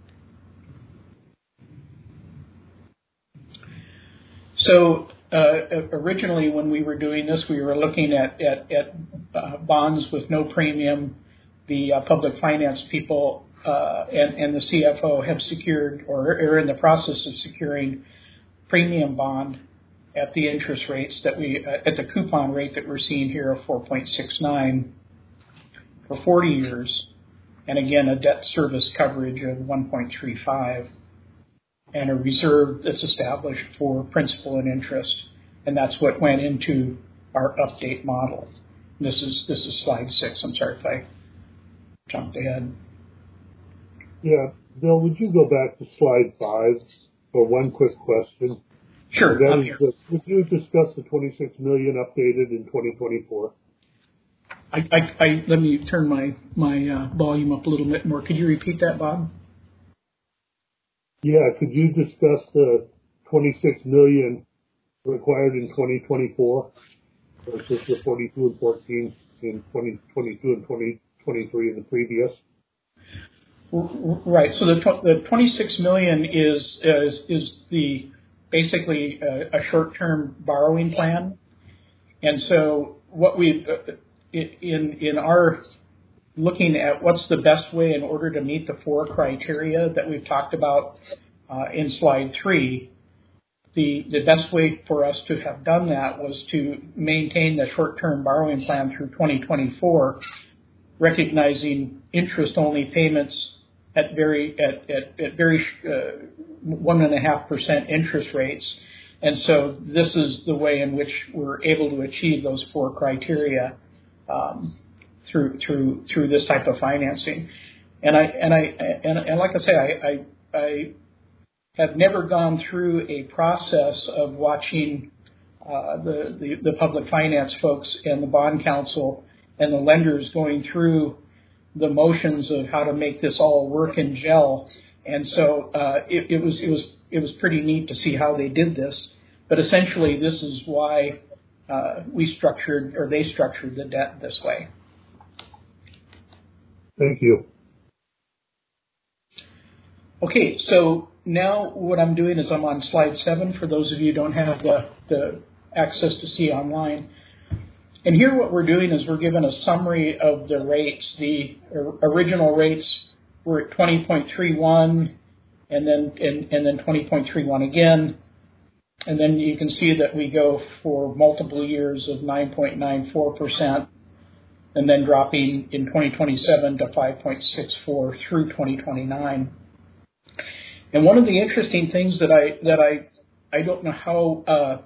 So originally, when we were doing this, we were looking at bonds with no premium. The public finance people and the CFO have secured or are in the process of securing premium bond at the interest rates at the coupon rate that we're seeing here of 4.69 for 40 years, and again a debt service coverage of 1.35. And a reserve that's established for principal and interest, and that's what went into our update model. This is slide 6. I'm sorry if I jumped ahead. Yeah, Bill, would you go back to slide 5 for one quick question? Sure. Would you discuss the $26 million updated in 2024? Let me turn my volume up a little bit more. Could you repeat that, Bob? Yeah. Could you discuss the $26 million required in 2024 versus the 42 and 14 in 2022 and 2023 in the previous? Right. So the $26 million is the basically a short-term borrowing plan, and so what we've in our looking at what's the best way in order to meet the 4 criteria that we've talked about in slide 3. The best way for us to have done that was to maintain the short-term borrowing plan through 2024, recognizing interest-only payments at very 1.5% interest rates, and so this is the way in which we're able to achieve those 4 criteria through this type of financing. And like I say, I have never gone through a process of watching the public finance folks and the bond counsel and the lenders going through the motions of how to make this all work and gel. And so it was pretty neat to see how they did this. But essentially, this is why they structured the debt this way. Thank you. Okay, so now what I'm doing is I'm on slide 7 for those of you who don't have the access to see online. And here what we're doing is we're given a summary of the rates. The original rates were at 20.31 and then 20.31 again. And then you can see that we go for multiple years of 9.94% and then dropping in 2027 to 5.64 through 2029. And one of the interesting things that I don't know how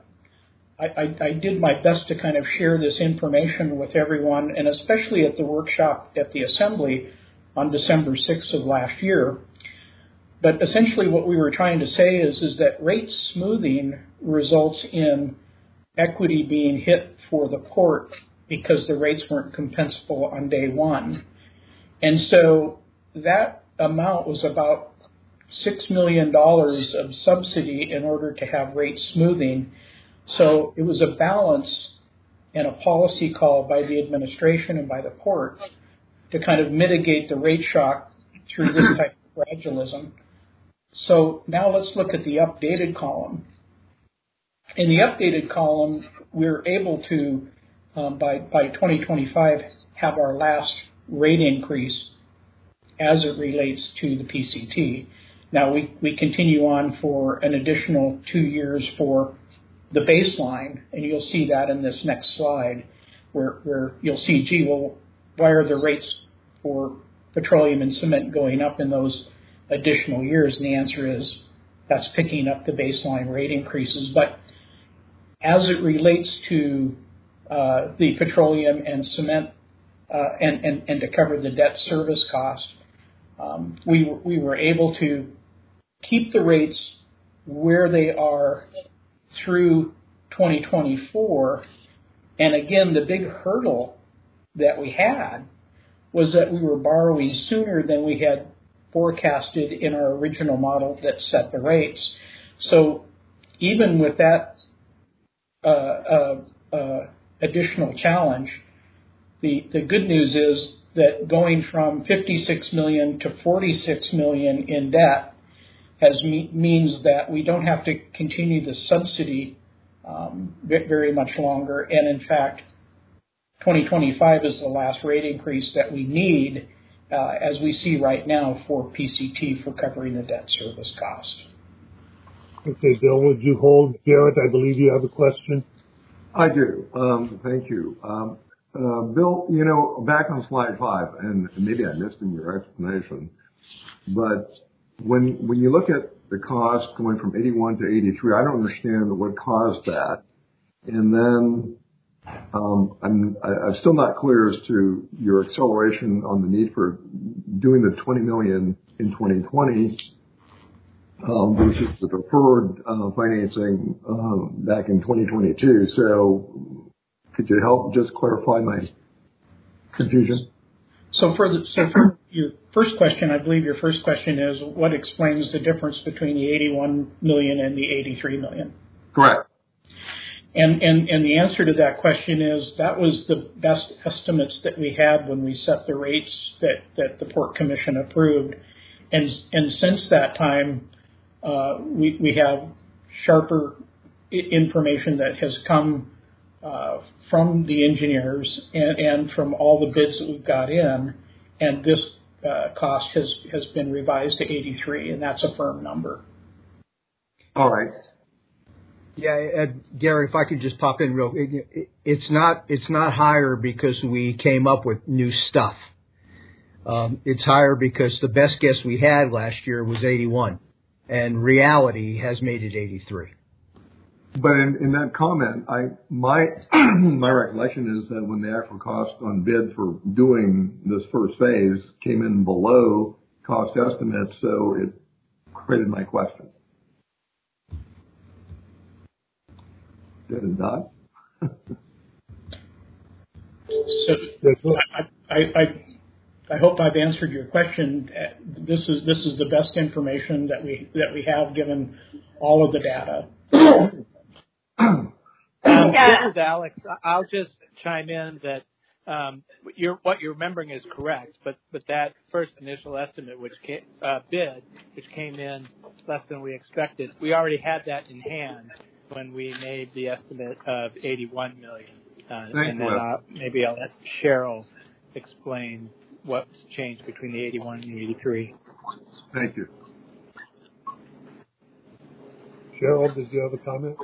I did my best to kind of share this information with everyone, and especially at the workshop at the Assembly on December 6th of last year. But essentially what we were trying to say is that rate smoothing results in equity being hit for the port because the rates weren't compensable on day one. And so that amount was about $6 million of subsidy in order to have rate smoothing. So it was a balance and a policy call by the administration and by the port to kind of mitigate the rate shock through this type of gradualism. So now let's look at the updated column. In the updated column, we're able to, by 2025, have our last rate increase as it relates to the PCT. Now, we continue on for an additional 2 years for the baseline, and you'll see that in this next slide, where you'll see, gee, well, why are the rates for petroleum and cement going up in those additional years? And the answer is that's picking up the baseline rate increases. But as it relates to the petroleum and cement and to cover the debt service cost, we were able to keep the rates where they are through 2024. And again, the big hurdle that we had was that we were borrowing sooner than we had forecasted in our original model that set the rates. So even with that additional challenge, the good news is that going from 56 million to 46 million in debt means that we don't have to continue the subsidy very much longer. And in fact, 2025 is the last rate increase that we need, as we see right now, for PCT for covering the debt service cost. Okay, Bill, would you hold? Garrett, I believe you have a question. I do. Thank you. Bill, back on slide 5, and maybe I missed in your explanation, but when you look at the cost going from 81 to 83, I don't understand what caused that. And then I'm still not clear as to your acceleration on the need for doing the 20 million in 2020 versus the preferred financing back in 2022. So could you help just clarify confusion. So for your first question, I believe your first question is what explains the difference between the 81 million and the 83 million? Correct. And the answer to that question is that was the best estimates that we had when we set the rates that the Port Commission approved. And since that time, we have sharper information that has come from the engineers and from all the bids that we've got in, and this cost has been revised to 83, and that's a firm number. All right. Yeah, Gary, if I could just pop in real, it's not higher because we came up with new stuff. It's higher because the best guess we had last year was 81, and reality has made it 83. But in that comment, my recollection is that when the actual cost on bid for doing this first phase came in below cost estimates, so it created my question. Did it not? So I hope I've answered your question. This is the best information that we have given all of the data. This is Alex. I'll just chime in that what you're remembering is correct, but that first initial estimate, which came in less than we expected, we already had that in hand when we made the estimate of 81 million. And then maybe I'll let Cheryl explain what's changed between the 81 and the 83. Thank you. Cheryl, did you have a comment?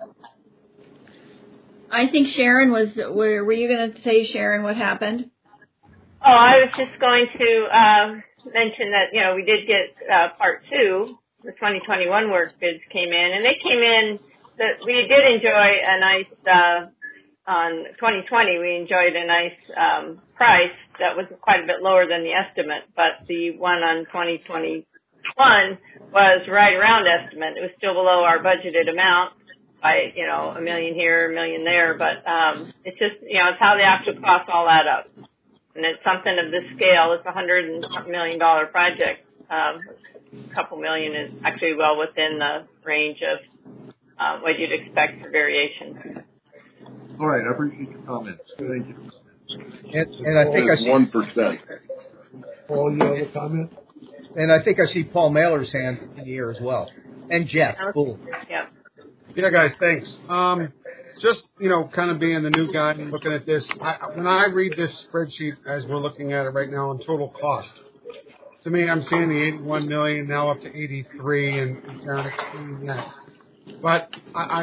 I think Sharon was. Were you going to say, Sharon, what happened? Oh, I was just going to mention that we did get part 2. The 2021 work bids came in, and they came in. We did enjoy a nice on 2020. We enjoyed a nice price that was quite a bit lower than the estimate, but the one on 2021 was right around estimate. It was still below our budgeted amount by, $1 million here, $1 million there, but it's just, it's how the actual costs all add up. And it's something of this scale. It's a $100 million project. A couple million is actually well within the range of what you'd expect for variation. All right, I appreciate your comments. Thank you. And I think I see 1%. Paul, you have a comment? And I think I see Paul Mailer's hand in the air as well, and Jeff. Cool. Yeah. Yeah, guys, thanks. Just, kind of being the new guy and looking at this, when I read this spreadsheet as we're looking at it right now on total cost, to me, I'm seeing the 81 million now up to 83 and Karen explaining that. But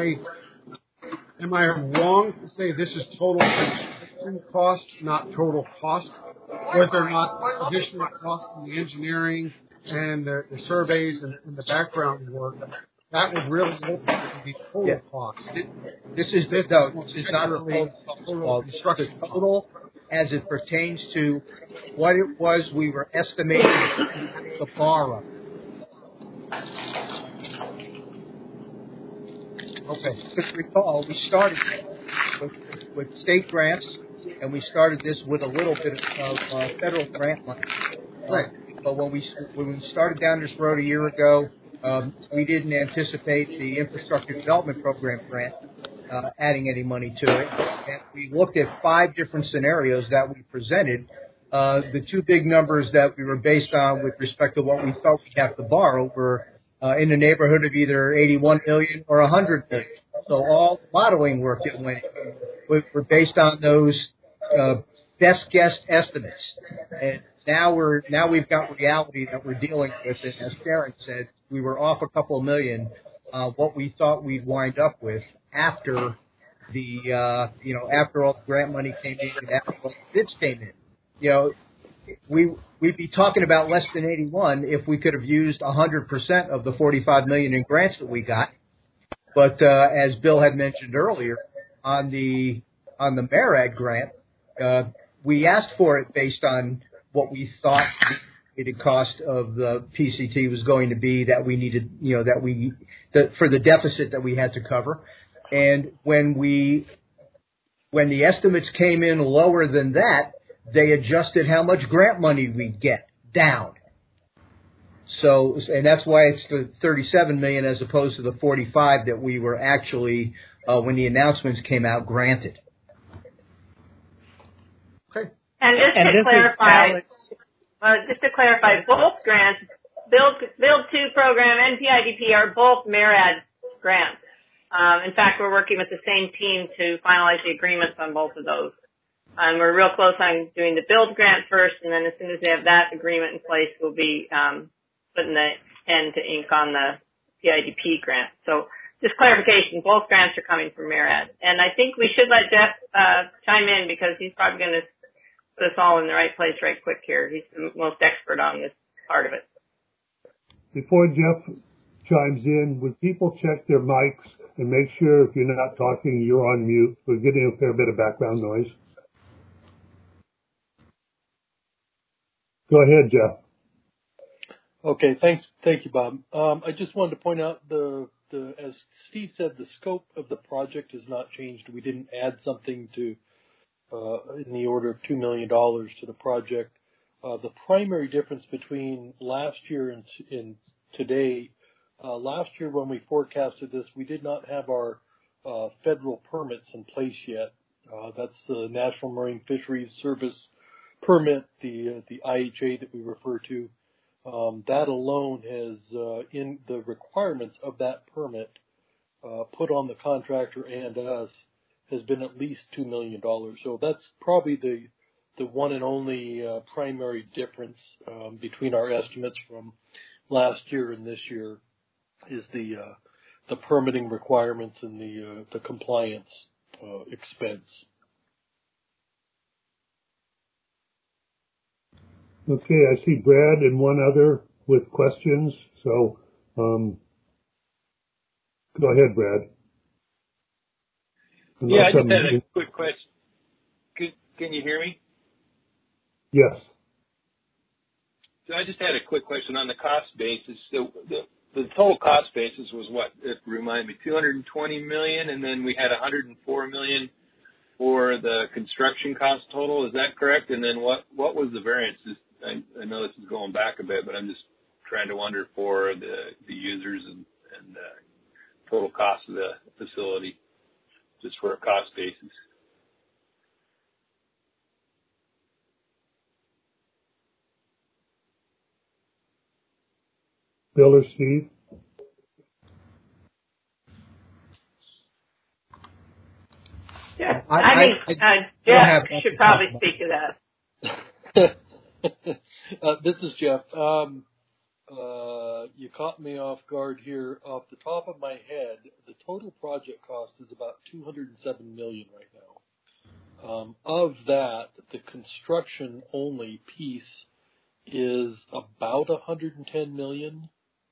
am I wrong to say this is total construction cost, not total cost? Was there not additional cost in the engineering and the surveys and the background work? That would really ultimately be total cost. This is not really total construction total as it pertains to what it was we were estimating the borrow. Okay, just recall we started with state grants, and we started this with a little bit of federal grant money. Right. But when we started down this road a year ago, we didn't anticipate the Infrastructure Development Program grant adding any money to it. And we looked at 5 different scenarios that we presented. The 2 big numbers that we were based on with respect to what we felt we'd have to borrow were in the neighborhood of either 81 million or 100 million. So all modeling work that went in were based on those best guess estimates. And now we've got reality that we're dealing with. And as Sharon said, we were off a couple of million what we thought we'd wind up with after the after all the grant money came in and after all the bids came in. We'd be talking about less than 81 if we could have used 100% of the 45 million in grants that we got. But as Bill had mentioned earlier, on the MARAD grant, we asked for it based on what we thought the cost of the PCT was going to be that we needed, for the deficit that we had to cover. And when the estimates came in lower than that, they adjusted how much grant money we'd get down. So, and that's why it's the $37 million as opposed to the $45 that we were actually, when the announcements came out, granted. Okay. And just to clarify, both grants, Build 2 program and PIDP are both MERAD grants. In fact, we're working with the same team to finalize the agreements on both of those. And we're real close on doing the Build grant first, and then as soon as we have that agreement in place, we'll be putting the end to ink on the PIDP grant. So just clarification, both grants are coming from MERAD. And I think we should let Jeff chime in because he's probably going to put us all in the right place right quick here. He's the most expert on this part of it. Before Jeff chimes in, would people check their mics and make sure if you're not talking, you're on mute? We're getting a fair bit of background noise. Go ahead, Jeff. Okay, thanks. Thank you, Bob. I just wanted to point out as Steve said, the scope of the project has not changed. We didn't add something to in the order of $2 million to the project. The primary difference between last year and today, last year when we forecasted this, we did not have our federal permits in place yet. That's the National Marine Fisheries Service permit, the IHA that we refer to. That alone has, in the requirements of that permit, put on the contractor and us, has been at least $2 million. So that's probably the one and only primary difference between our estimates from last year and this year is the permitting requirements and the compliance expense. Okay, I see Brad and one other with questions. So go ahead, Brad. Yeah, I just had a quick question. Can you hear me? Yes. So I just had a quick question on the cost basis. So the total cost basis was what? Remind me, $220 million, and then we had $104 million for the construction cost total. Is that correct? And then what was the variance? I know this is going back a bit, but I'm just trying to wonder for the users and total cost of the facility, just for a cost basis. Bill or Steve? Yeah, I think Jeff should probably speak to that. This is Jeff. You caught me off guard here. Off the top of my head, the total project cost is about $207 million right now. Of that, the construction only piece is about $110 million.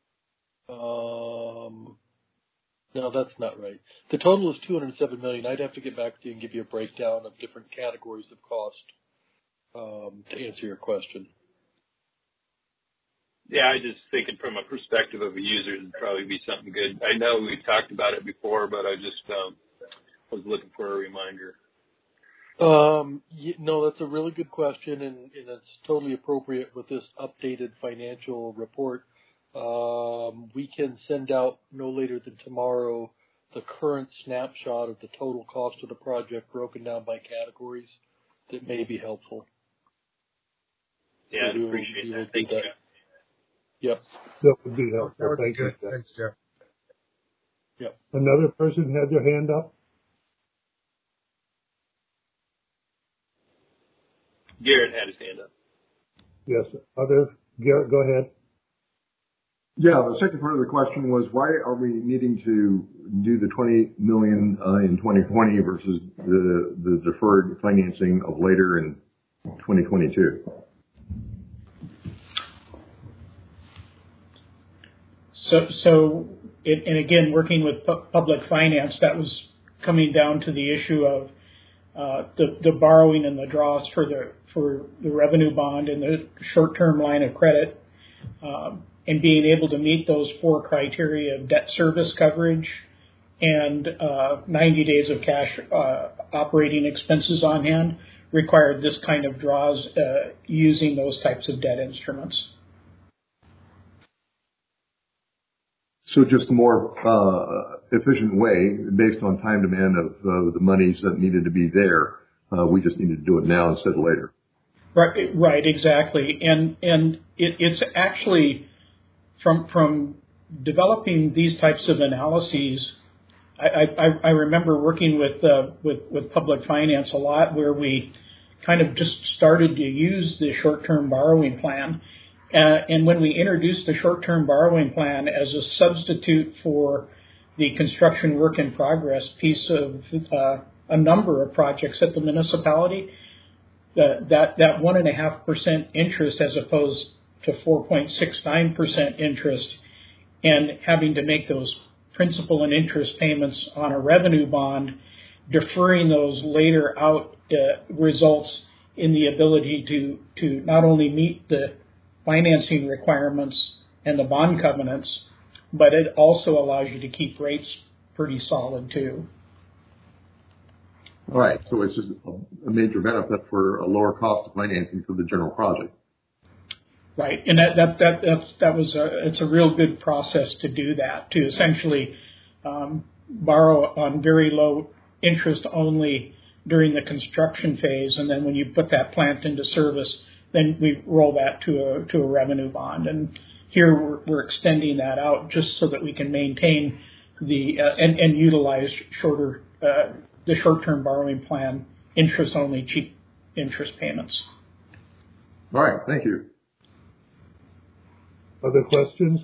No, that's not right. The total is $207 million. I'd have to get back to you and give you a breakdown of different categories of cost to answer your question. Yeah, I just thinking from a perspective of a user, it'd probably be something good. I know we've talked about it before, but I just was looking for a reminder. No, that's a really good question, and it's totally appropriate with this updated financial report. We can send out no later than tomorrow the current snapshot of the total cost of the project broken down by categories that may be helpful. Yeah, I appreciate that. Thank you. Yep. That would be helpful. That would Thank be good. you. Thanks, Jeff. Yep. Another person had their hand up? Garrett had his hand up. Yes. Garrett, go ahead. Yeah, the second part of the question was, why are we needing to do the $20 million in 2020 versus the deferred financing of later in 2022? And again, working with public finance, that was coming down to the issue of the borrowing and the draws for the revenue bond and the short-term line of credit, and being able to meet those four criteria of debt service coverage and 90 days of cash operating expenses on hand required this kind of draws using those types of debt instruments. So just a more efficient way, based on time demand of the monies that needed to be there. We just needed to do it now instead of later. Right, exactly. And it's actually from developing these types of analyses. I remember working with public finance a lot, where we kind of just started to use the short-term borrowing plan. And when we introduced the short-term borrowing plan as a substitute for the construction work in progress piece of a number of projects at the municipality, that 1.5% interest as opposed to 4.69% interest, and having to make those principal and interest payments on a revenue bond, deferring those later out results in the ability to not only meet the financing requirements and the bond covenants, but it also allows you to keep rates pretty solid too. All right, so it's just a major benefit for a lower cost of financing for the general project. Right, and it's a real good process to do that, to essentially borrow on very low interest only during the construction phase, and then when you put that plant into service, then we roll that to a revenue bond. And here we're extending that out just so that we can maintain the and utilize the short-term borrowing plan interest-only cheap interest payments. All right, thank you. Other questions?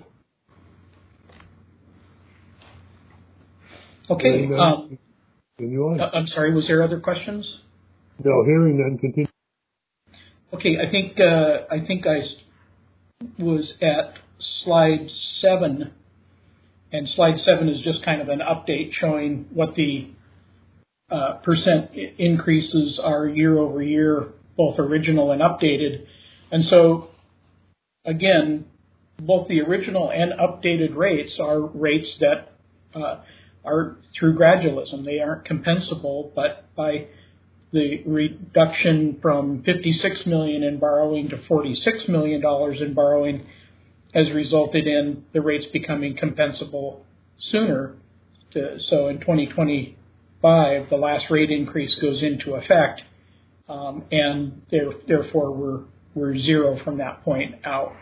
Okay. Continue on. I'm sorry, was there other questions? No, hearing none, continue. Okay, I think I was at slide 7, and slide 7 is just kind of an update showing what the percent increases are year over year, both original and updated. And so, again, both the original and updated rates are rates that are through gradualism. They aren't compensable, but by the reduction from $56 million in borrowing to $46 million in borrowing has resulted in the rates becoming compensable sooner. So in 2025, the last rate increase goes into effect, and therefore we're zero from that point out.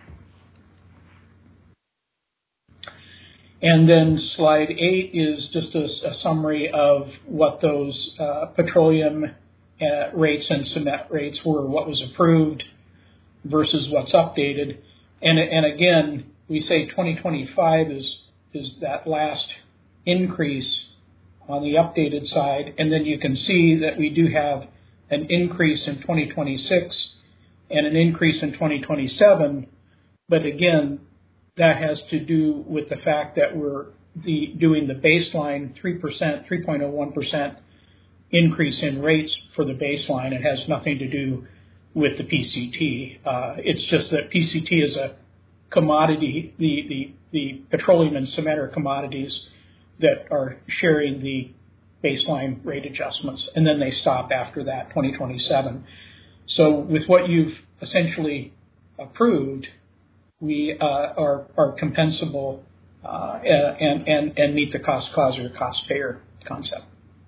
And then slide 8 is just a summary of what those petroleum rates and cement rates were, what was approved versus what's updated. And again, we say 2025 is that last increase on the updated side, and then you can see that we do have an increase in 2026 and an increase in 2027, but again, that has to do with the fact that we're doing the baseline 3.01% increase in rates for the baseline. It has nothing to do with the PCT. It's just that PCT is a commodity. The petroleum and cement are commodities that are sharing the baseline rate adjustments, and then they stop after that, 2027. So with what you've essentially approved, we are compensable and meet the cost cause or cost payer concept.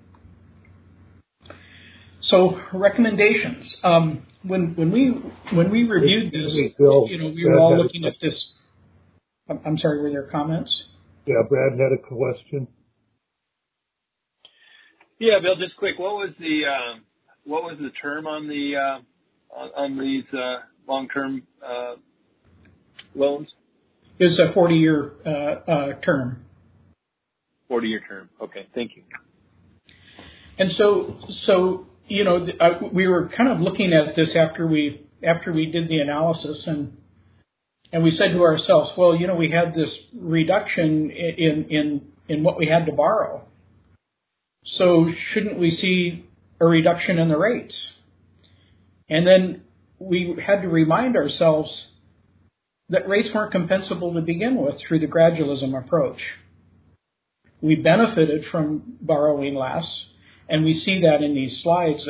So recommendations. When we reviewed this, we were all looking at this. I'm sorry, were there comments? Yeah, Brad had a question. Yeah, Bill, just quick. What was the term on these long-term loans? It's a 40-year term. 40-year term. Okay, thank you. And so we were kind of looking at this after we did the analysis, and we said to ourselves, well, we had this reduction in what we had to borrow. So shouldn't we see a reduction in the rates? And then we had to remind ourselves that rates weren't compensable to begin with through the gradualism approach. We benefited from borrowing less, and we see that in these slides that we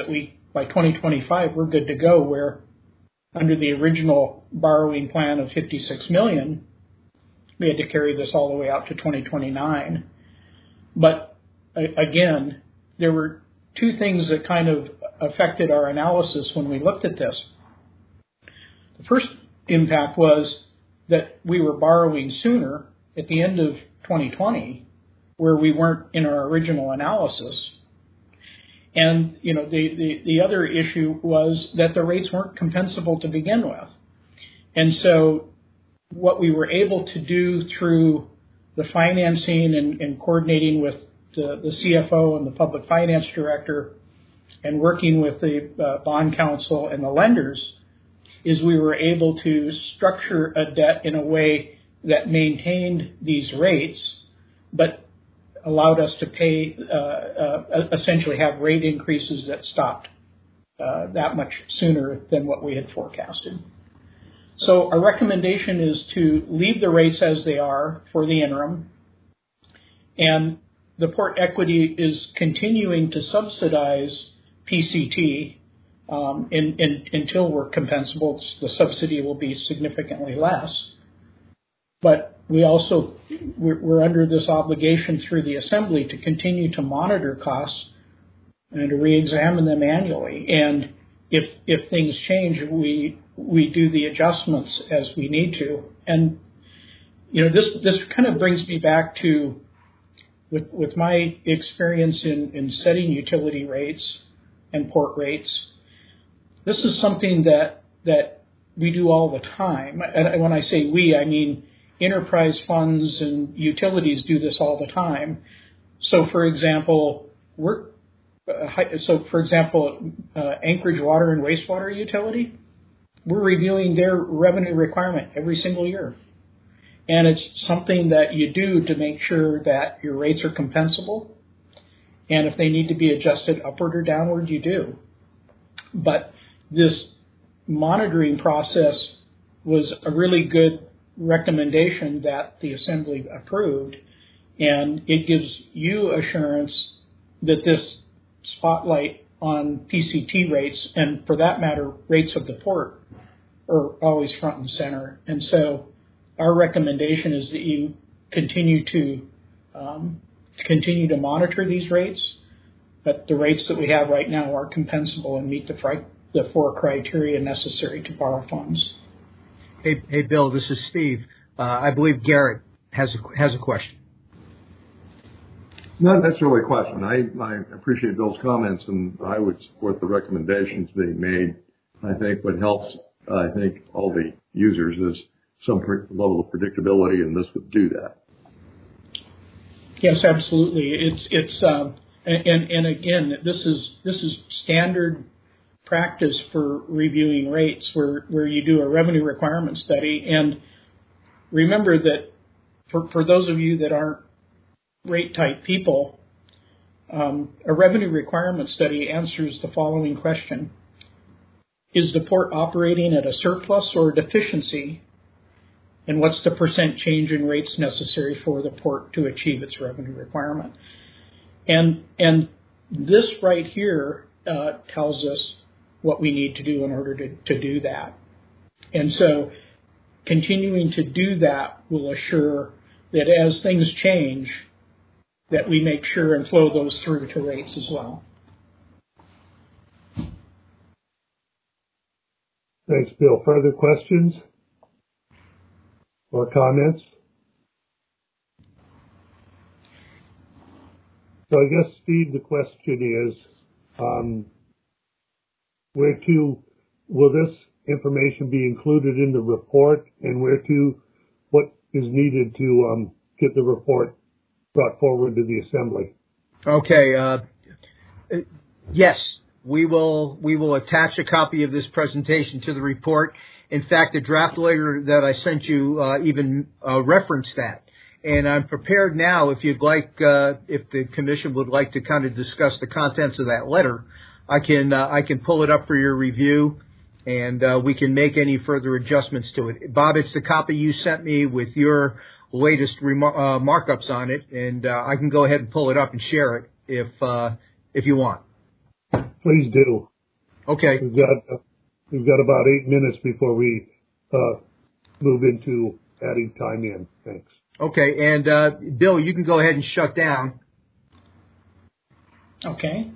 by 2025 we're good to go, where under the original borrowing plan of $56 million, we had to carry this all the way out to 2029. But again, there were two things that kind of affected our analysis when we looked at this. The first impact was that we were borrowing sooner at the end of 2020, where we weren't in our original analysis. And, you know, the other issue was that the rates weren't compensable to begin with. And so what we were able to do through the financing and coordinating with the CFO and the public finance director and working with the bond counsel and the lenders is we were able to structure a debt in a way that maintained these rates, but allowed us to pay, essentially have rate increases that stopped that much sooner than what we had forecasted. So our recommendation is to leave the rates as they are for the interim, and the Port Equity is continuing to subsidize PCT until we're compensable. The subsidy will be significantly less. But we also, we're under this obligation through the Assembly to continue to monitor costs and to re-examine them annually. And if things change, we do the adjustments as we need to. And, you know, this kind of brings me back to, with my experience in setting utility rates and port rates, this is something that we do all the time. And when I say we, I mean enterprise funds and utilities do this all the time. So, for example, Anchorage Water and Wastewater Utility, we're reviewing their revenue requirement every single year. And it's something that you do to make sure that your rates are compensable. And if they need to be adjusted upward or downward, you do. But this monitoring process was a really good recommendation that the Assembly approved, and it gives you assurance that this spotlight on PCT rates, and for that matter, rates of the port, are always front and center. And so our recommendation is that you continue to monitor these rates, but the rates that we have right now are compensable and meet the four criteria necessary to borrow funds. Hey, Bill, this is Steve. I believe Garrett has a question. Not necessarily a question. I appreciate Bill's comments, and I would support the recommendations being made. I think what helps, all the users is some level of predictability, and this would do that. Yes, absolutely. It's and again, this is standard practice for reviewing rates, where you do a revenue requirement study. And remember that for those of you that aren't rate type people, a revenue requirement study answers the following question: is the port operating at a surplus or a deficiency? And what's the percent change in rates necessary for the port to achieve its revenue requirement? And this right here tells us what we need to do in order to do that. And so continuing to do that will assure that as things change, that we make sure and flow those through to rates as well. Thanks, Bill. Further questions or comments? So I guess, Steve, the question is, will this information be included in the report, and what is needed to get the report brought forward to the Assembly? Okay. Yes, we will attach a copy of this presentation to the report. In fact, the draft letter that I sent you even referenced that. And I'm prepared now, if you'd like, if the commission would like to kind of discuss the contents of that letter, I can pull it up for your review, and we can make any further adjustments to it. Bob, it's the copy you sent me with your latest markups on it, and I can go ahead and pull it up and share it if you want. Please do. Okay. We've got about 8 minutes before we move into adding time in. Thanks. Okay, and Bill, you can go ahead and shut down. Okay.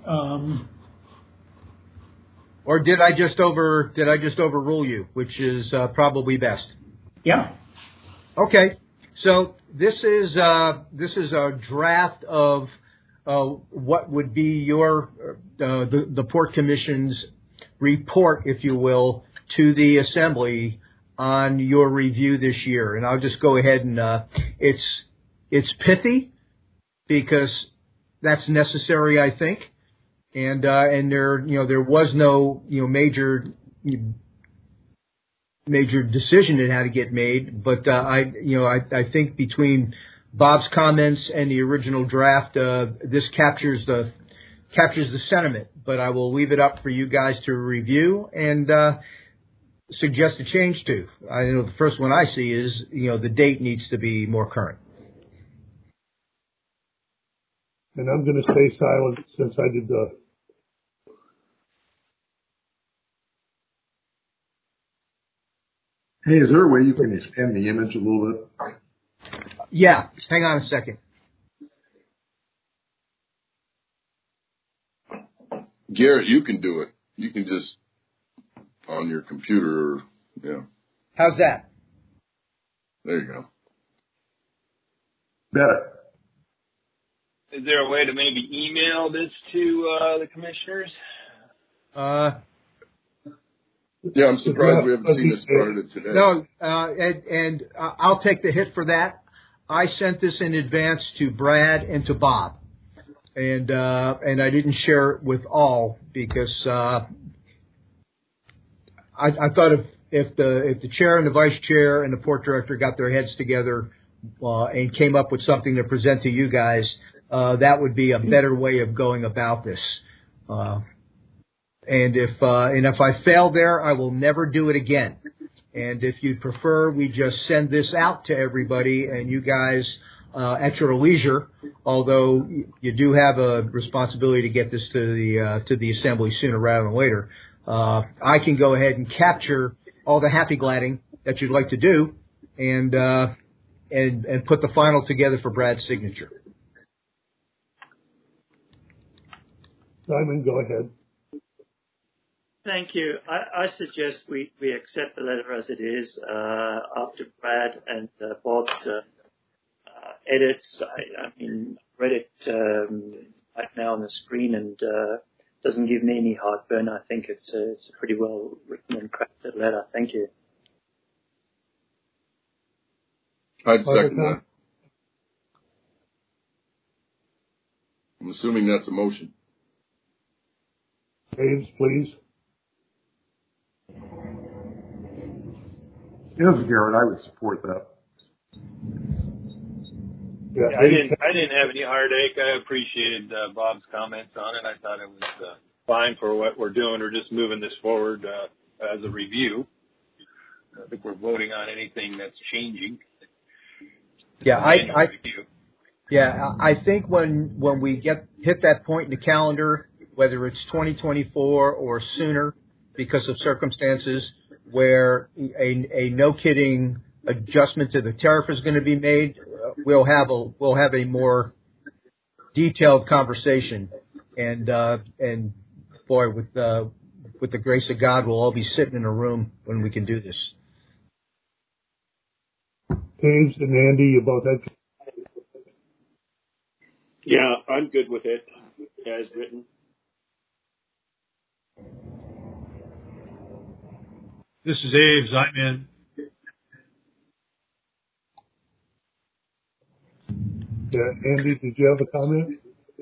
Or did I just overrule you, which is probably best? Yeah. Okay. So this is a draft of what would be your the Port Commission's report, if you will, to the Assembly on your review this year. And I'll just go ahead and it's pithy because that's necessary, I think. And there was no major decision that had to get made, but I think between Bob's comments and the original draft, this captures the sentiment. But I will leave it up for you guys to review and suggest a change to. I know the first one I see is the date needs to be more current. And I'm going to stay silent since I did the. Hey, is there a way you can expand the image a little bit? Yeah, hang on a second. Garrett, you can do it. You can just on your computer. Yeah. How's that? There you go. Better. Is there a way to maybe email this to the commissioners? Yeah, I'm surprised we haven't seen this started today. No, and I'll take the hit for that. I sent this in advance to Brad and to Bob, and I didn't share it with all because I thought if the chair and the vice chair and the port director got their heads together and came up with something to present to you guys, that would be a better way of going about this. And if I fail there, I will never do it again. And if you prefer, we just send this out to everybody, and you guys at your leisure. Although you do have a responsibility to get this to the Assembly sooner rather than later. I can go ahead and capture all the happy gladding that you'd like to do, and put the final together for Brad's signature. Simon, go ahead. Thank you. I suggest we accept the letter as it is after Brad and Bob's edits. I mean, read it right now on the screen and doesn't give me any heartburn. I think it's a pretty well written and crafted letter. Thank you. I'd second that. I'm assuming that's a motion. James, please. Yes, Garrett, I would support that. Yeah, I didn't have any heartache. I appreciated Bob's comments on it. I thought it was fine for what we're doing. We're just moving this forward as a review. I think we're voting on anything that's changing. Yeah, I think when we hit that point in the calendar, whether it's 2024 or sooner, because of circumstances where a no kidding adjustment to the tariff is going to be made, we'll have a more detailed conversation, and boy, with the grace of God, we'll all be sitting in a room when we can do this. James and Andy, you both had. Yeah, I'm good with it as written. This is Aves. I'm in. Yeah, Andy, did you have a comment?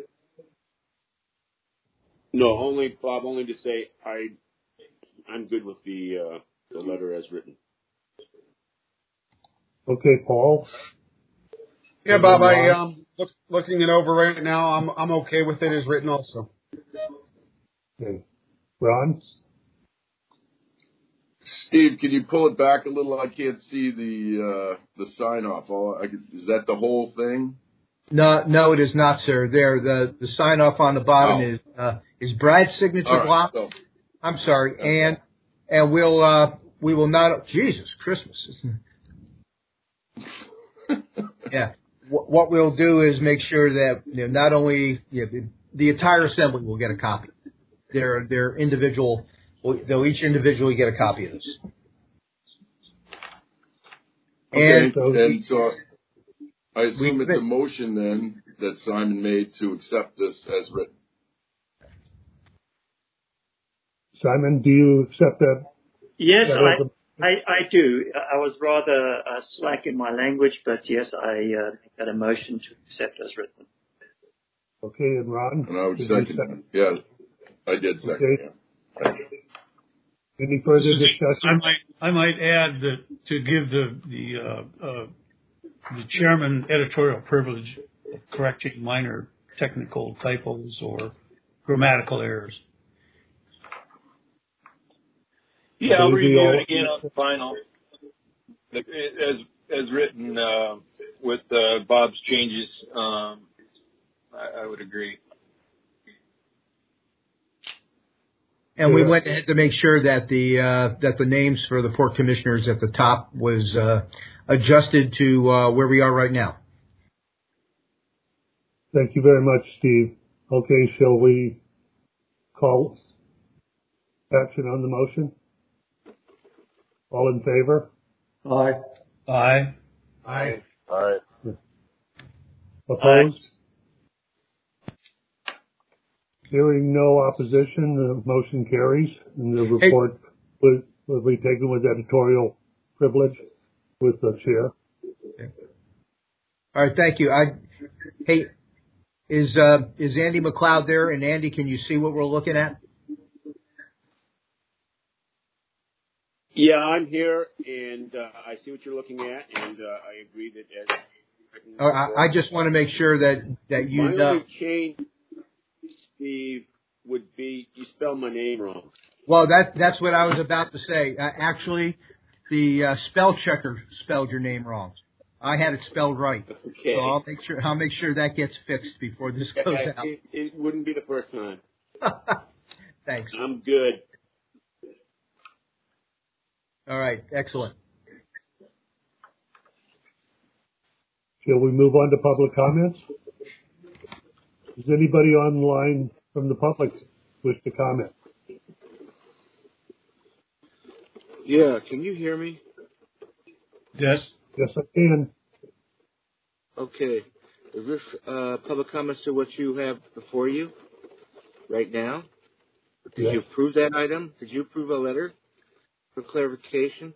No, Bob. Only to say I'm good with the letter as written. Okay, Paul. Yeah, Bob. Looking it over right now. I'm okay with it as written also. Okay, Ron. Steve, can you pull it back a little? I can't see the sign off. Is that the whole thing? No, it is not, sir. There, the sign off on the bottom is Brad's signature block. I'm sorry, okay. And we will not. Jesus, Christmas. Yeah. What we'll do is make sure that not only the entire assembly will get a copy. Their individual. They'll each individually get a copy of this. Okay, and so I assume it's a motion then that Simon made to accept this as written. Simon, do you accept that? Yes, I do. I was rather slack in my language, but yes, I make that a motion to accept as written. Okay, and Ron? And I would second. Yeah, I did second. Okay. Yeah. Any further discussion? I might add that to give the chairman editorial privilege of correcting minor technical typos or grammatical errors. Yeah, I'll review it again on the final, as written with Bob's changes. I would agree. And we went ahead to make sure that the names for the port commissioners at the top was adjusted to where we are right now. Thank you very much, Steve. Okay, shall we call action on the motion? All in favor? Aye. Aye. Aye. Aye. Opposed? Hearing no opposition, the motion carries, and the report will be taken with editorial privilege with the chair. Okay. All right, thank you. Hey, is Andy McLeod there? And Andy, can you see what we're looking at? Yeah, I'm here, and I see what you're looking at, and I agree that as written. I just want to make sure that you know. My only change, Steve, would be you spelled my name wrong. Well, that's what I was about to say. Actually, the spell checker spelled your name wrong. I had it spelled right. Okay. So I'll make sure that gets fixed before this goes out. It wouldn't be the first time. Thanks. I'm good. All right. Excellent. Shall we move on to public comments? Does anybody online from the public wish to comment? Yeah, can you hear me? Yes. Yes, I can. Okay. Is this public comments to what you have before you right now? Did you approve that item? Did you approve a letter for clarification?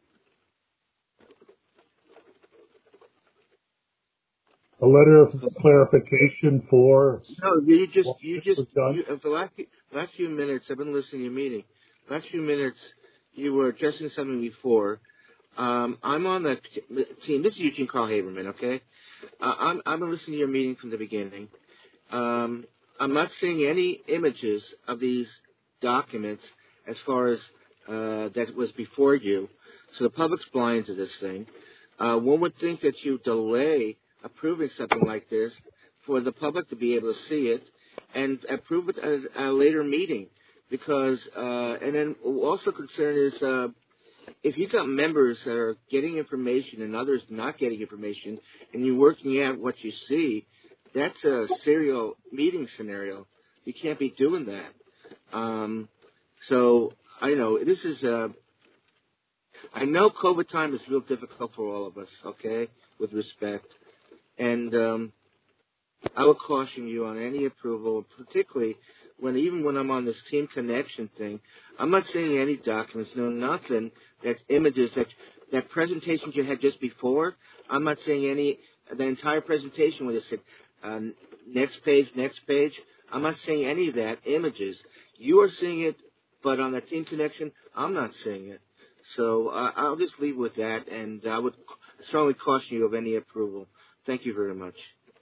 A letter of clarification for... No, you just for the last few minutes, I've been listening to your meeting. Last few minutes, you were addressing something before. I'm on the team. This is Eugene Carl Haberman, okay? I've been listening to your meeting from the beginning. I'm not seeing any images of these documents as far as that was before you. So the public's blind to this thing. One would think that you delay approving something like this for the public to be able to see it and approve it at a later meeting. Because, and then also concern is, if you've got members that are getting information and others not getting information, and you're working out what you see, that's a serial meeting scenario. You can't be doing that. So, I know, this is, I know COVID time is real difficult for all of us, okay, with respect. And I would caution you on any approval, particularly even when I'm on this Team Connection thing. I'm not seeing any documents, no nothing, that's images, that presentations you had just before. I'm not seeing any, the entire presentation where they said next page. I'm not seeing any of that, images. You are seeing it, but on the Team Connection, I'm not seeing it. So I'll just leave with that, and I would strongly caution you of any approval. Thank you very much.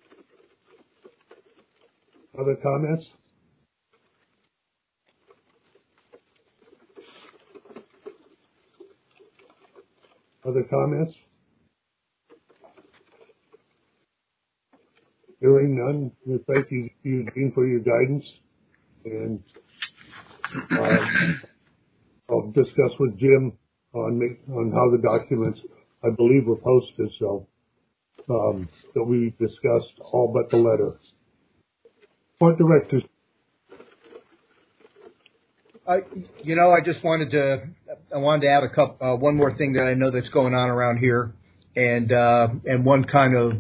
Other comments? Other comments? Hearing none, we thank you, Eugene, for your guidance. And discuss with Jim on how the documents, I believe, were posted. So that we discussed all but the letter. Port directors. I just wanted to add one more thing that I know that's going on around here, and one kind of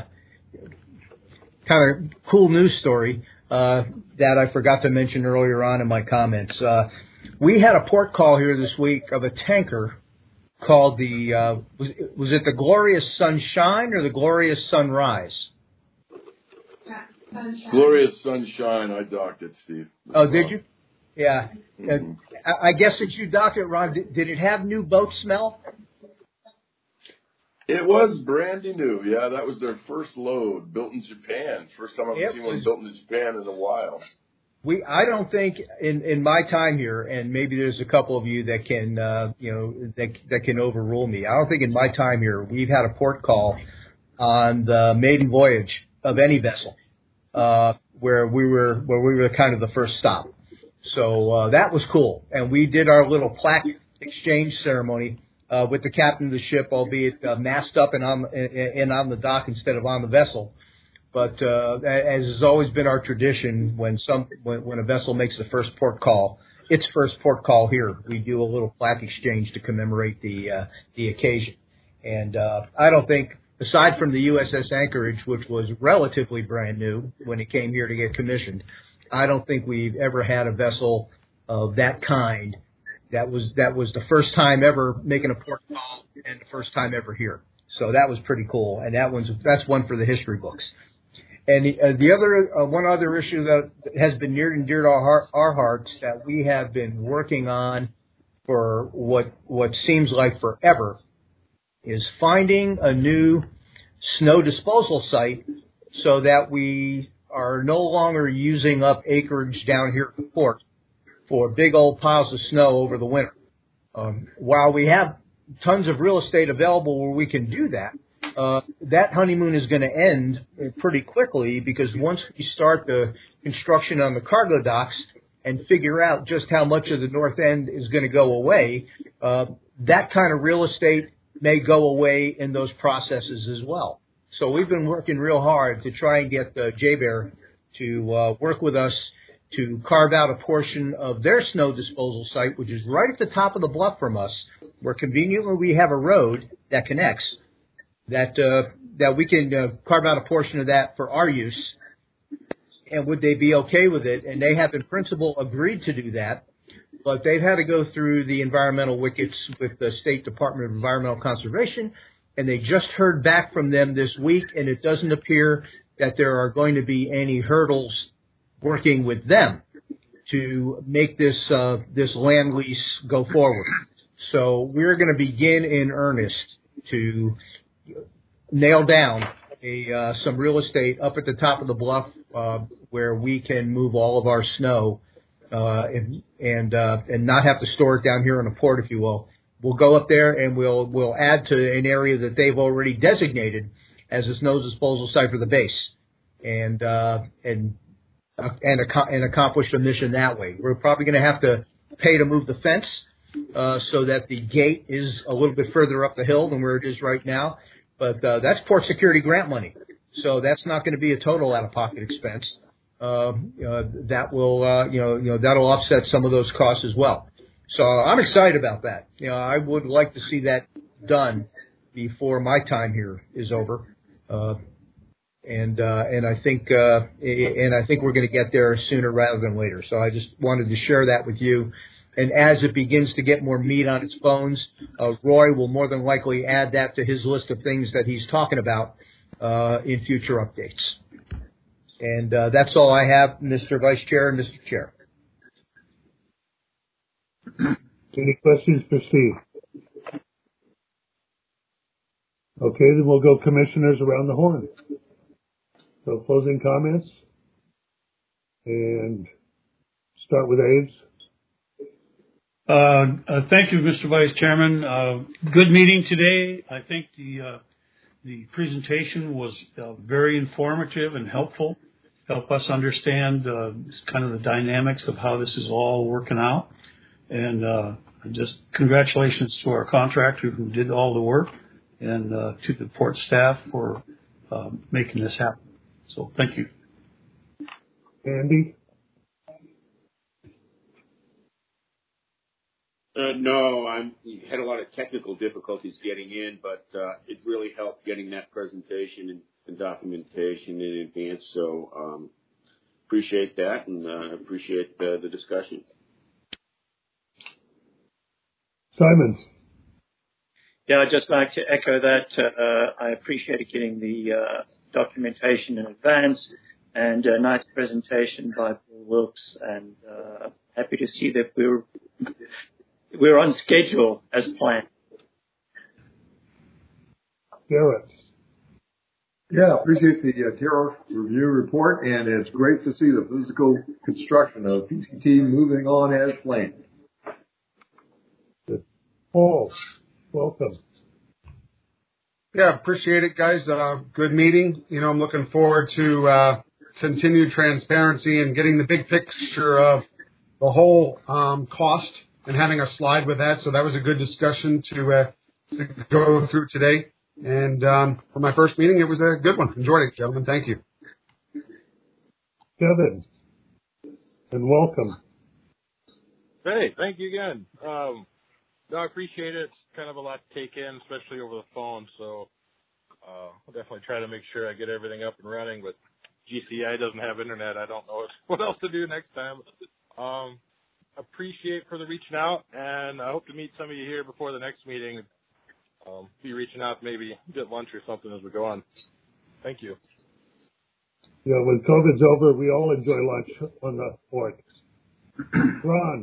cool news story that I forgot to mention earlier on in my comments. We had a port call here this week of a tanker called the was it the Glorious Sunshine or the Glorious Sunrise? Sunshine. Glorious Sunshine. I docked it, Steve. Oh, did you? Yeah. Mm-hmm. I guess since you docked it, Ron, did it have new boat smell? It was brandy new. Yeah, that was their first load, built in Japan. First time I've seen one built in Japan in a while. I don't think in my time here, and maybe there's a couple of you that can that can overrule me. I don't think in my time here we've had a port call on the maiden voyage of any vessel where we were kind of the first stop. So that was cool, and we did our little plaque exchange ceremony with the captain of the ship, albeit masked up and on the dock instead of on the vessel. But as has always been our tradition, when a vessel makes the first port call, its first port call here, we do a little plaque exchange to commemorate the occasion. And I don't think, aside from the USS Anchorage, which was relatively brand new when it came here to get commissioned, I don't think we've ever had a vessel of that kind that was the first time ever making a port call and the first time ever here. So that was pretty cool, and that's one for the history books. And the other one other issue that has been near and dear to our hearts that we have been working on for what seems like forever is finding a new snow disposal site so that we are no longer using up acreage down here at the port for big old piles of snow over the winter. While we have tons of real estate available where we can do that, that honeymoon is going to end pretty quickly, because once we start the construction on the cargo docks and figure out just how much of the north end is going to go away, that kind of real estate may go away in those processes as well. So we've been working real hard to try and get J-Bear to work with us to carve out a portion of their snow disposal site, which is right at the top of the bluff from us, where conveniently we have a road that connects, that we can carve out a portion of that for our use. And would they be okay with it? And they have in principle agreed to do that, but they've had to go through the environmental wickets with the State Department of Environmental Conservation, and they just heard back from them this week, and it doesn't appear that there are going to be any hurdles working with them to make this land lease go forward. So we're going to begin in earnest to nail down some real estate up at the top of the bluff where we can move all of our snow and not have to store it down here in a port, if you will. We'll go up there and we'll add to an area that they've already designated as a snow disposal site for the base, and accomplish the mission that way. We're probably going to have to pay to move the fence so that the gate is a little bit further up the hill than where it is right now. But that's port security grant money, so that's not going to be a total out-of-pocket expense. That will, that'll offset some of those costs as well. So I'm excited about that. I would like to see that done before my time here is over. And I think we're going to get there sooner rather than later. So I just wanted to share that with you. And as it begins to get more meat on its bones, Roy will more than likely add that to his list of things that he's talking about in future updates. And that's all I have, Mr. Vice Chair and Mr. Chair. Any questions for Steve? Okay, then we'll go commissioners around the horn. So closing comments, and start with Aves. Thank you, Mr. Vice Chairman. Good meeting today. I think the presentation was very informative and helpful. Help us understand kind of the dynamics of how this is all working out. And just congratulations to our contractor who did all the work, and to the port staff for making this happen. So thank you. Andy? No, had a lot of technical difficulties getting in, but it really helped getting that presentation and documentation in advance. So appreciate that, and appreciate the discussion. Simon? Yeah, I'd just like to echo that. I appreciated getting the documentation in advance, and a nice presentation by Paul Wilkes, and happy to see that we're on schedule as planned. Garrett? Yeah, appreciate the tariff review report, and it's great to see the physical construction of PCT moving on as planned. Paul, welcome. Yeah, appreciate it, guys. Good meeting. I'm looking forward to continued transparency and getting the big picture of the whole cost and having a slide with that. So that was a good discussion to go through today. And for my first meeting, it was a good one. Enjoyed it, gentlemen. Thank you. Kevin, and welcome. Hey, thank you again. No, I appreciate it. It's kind of a lot to take in, especially over the phone. So I'll definitely try to make sure I get everything up and running. But GCI doesn't have internet. I don't know what else to do next time. Appreciate for the reaching out, and I hope to meet some of you here before the next meeting. Be reaching out, maybe get lunch or something as we go on. Thank you. Yeah, when COVID's over, we all enjoy lunch on the port. Ron.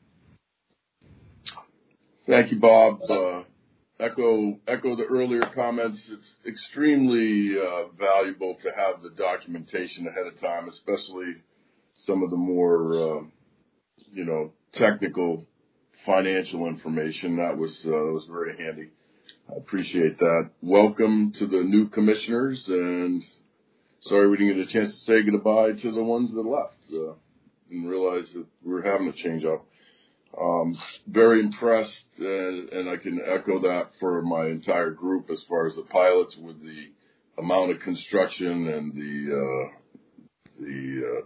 Thank you, Bob. Echo the earlier comments. It's extremely valuable to have the documentation ahead of time, especially some of the more, technical financial information. That was very handy. I appreciate that. Welcome to the new commissioners, and sorry we didn't get a chance to say goodbye to the ones that left. Didn't realize that we were having a change up. Very impressed, and I can echo that for my entire group as far as the pilots with the amount of construction and the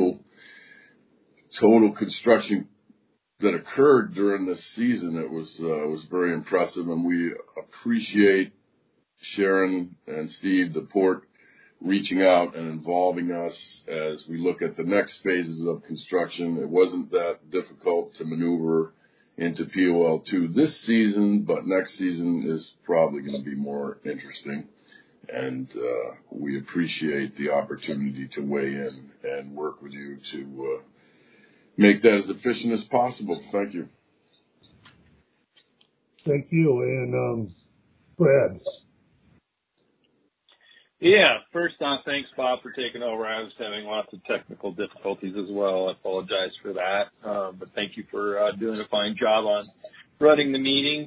total construction that occurred during this season. It was very impressive, and we appreciate Sharon and Steve, the port, reaching out and involving us as we look at the next phases of construction. It wasn't that difficult to maneuver into POL2 this season, but next season is probably going to be more interesting. And we appreciate the opportunity to weigh in and work with you to make that as efficient as possible. Thank you. Thank you. And Brad. Yeah, first off, thanks, Bob, for taking over. I was having lots of technical difficulties as well. I apologize for that. But thank you for doing a fine job on running the meeting.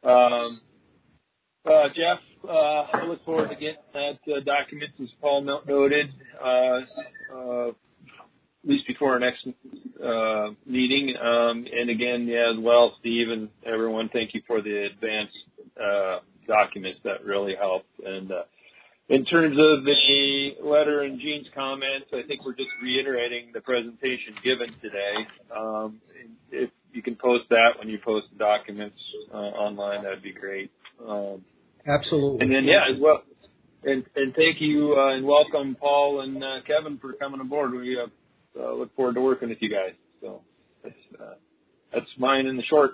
Jeff, I look forward to getting that document, as Paul noted, at least before our next meeting. And again, as well, Steve and everyone, thank you for the advanced documents. That really helped. And in terms of the letter and Gene's comments, I think we're just reiterating the presentation given today. If you can post that when you post the documents online, that'd be great. Absolutely. And then, yeah, as well. And thank you and welcome Paul and Kevin for coming aboard. We look forward to working with you guys. So that's mine in the short.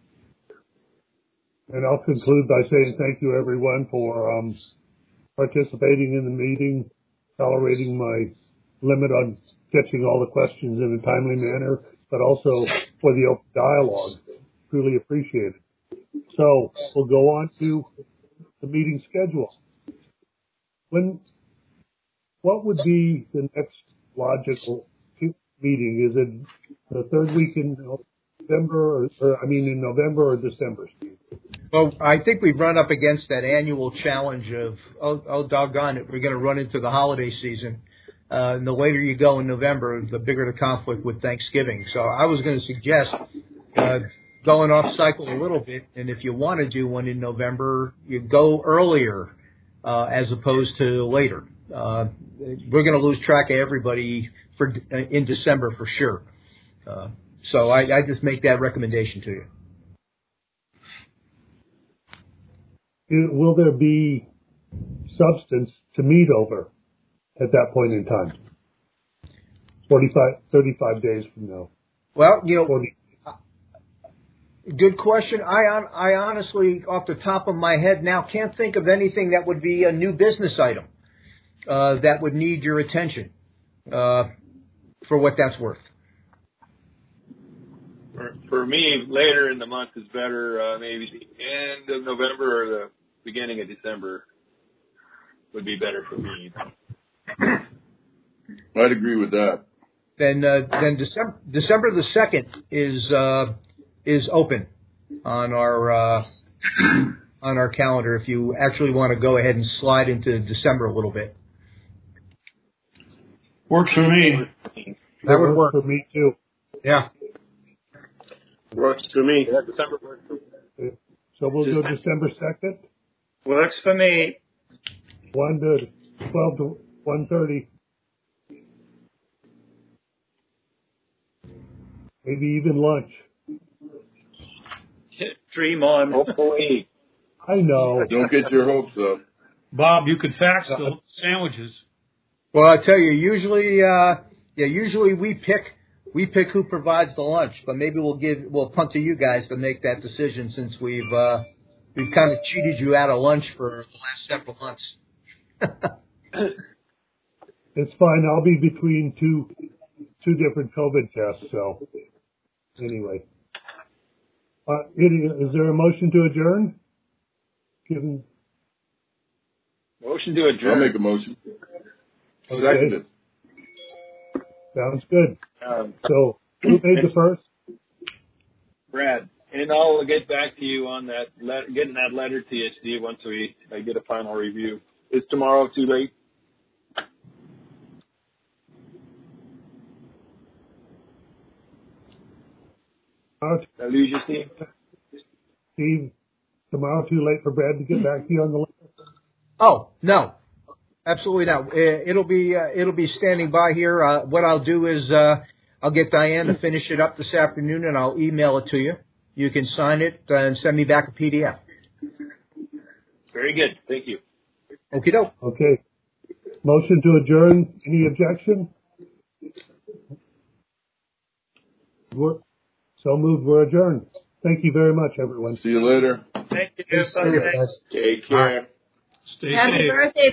And I'll conclude by saying thank you, everyone, for participating in the meeting, tolerating my limit on catching all the questions in a timely manner, but also for the open dialogue. Truly appreciate it. So we'll go on to the meeting schedule. What would be the next logical meeting? Is it the third week in November, in November or December, Steve? Well, I think we've run up against that annual challenge of, oh doggone it, we're going to run into the holiday season. And the later you go in November, the bigger the conflict with Thanksgiving. So I was going to suggest going off cycle a little bit, and if you want to do one in November, you go earlier as opposed to later. We're going to lose track of everybody in December for sure. So I just make that recommendation to you. Will there be substance to meet over at that point in time? 35 days from now. Well, good question. I honestly, off the top of my head now, can't think of anything that would be a new business item that would need your attention for what that's worth. For me, later in the month is better. Maybe the end of November or the beginning of December would be better for me. I'd agree with that. Then December the 2nd is open on our calendar if you actually want to go ahead and slide into December a little bit. Works for me. That would work for me too. Yeah. Works for me. Yeah, December works. So we'll go December 2nd. Works for me. 1 to 12 to 1:30. Maybe even lunch. Dream on. Hopefully. I know. Don't get your hopes up. Bob, you could fax the sandwiches. Well, I tell you, usually we pick who provides the lunch, but maybe we'll punt to you guys to make that decision since we've kind of cheated you out of lunch for the last several months. It's fine. I'll be between two different COVID tests. So anyway, is there a motion to adjourn? Motion to adjourn. I'll make a motion. Okay. Second it. Sounds good. So who made the first? Brad. And I'll get back to you on that, getting that letter to you, Steve, once I get a final review. Is tomorrow too late? Did I lose you, Steve? Steve, tomorrow too late for Brad to get back to you on the letter? Oh, no. Absolutely not. It'll be standing by here. What I'll do is I'll get Diane to finish it up this afternoon, and I'll email it to you. You can sign it and send me back a PDF. Very good. Thank you. Okie doke. Okay. Motion to adjourn. Any objection? So moved. We're adjourned. Thank you very much, everyone. See you later. Thank you. Take care. Stay Happy safe. birthday,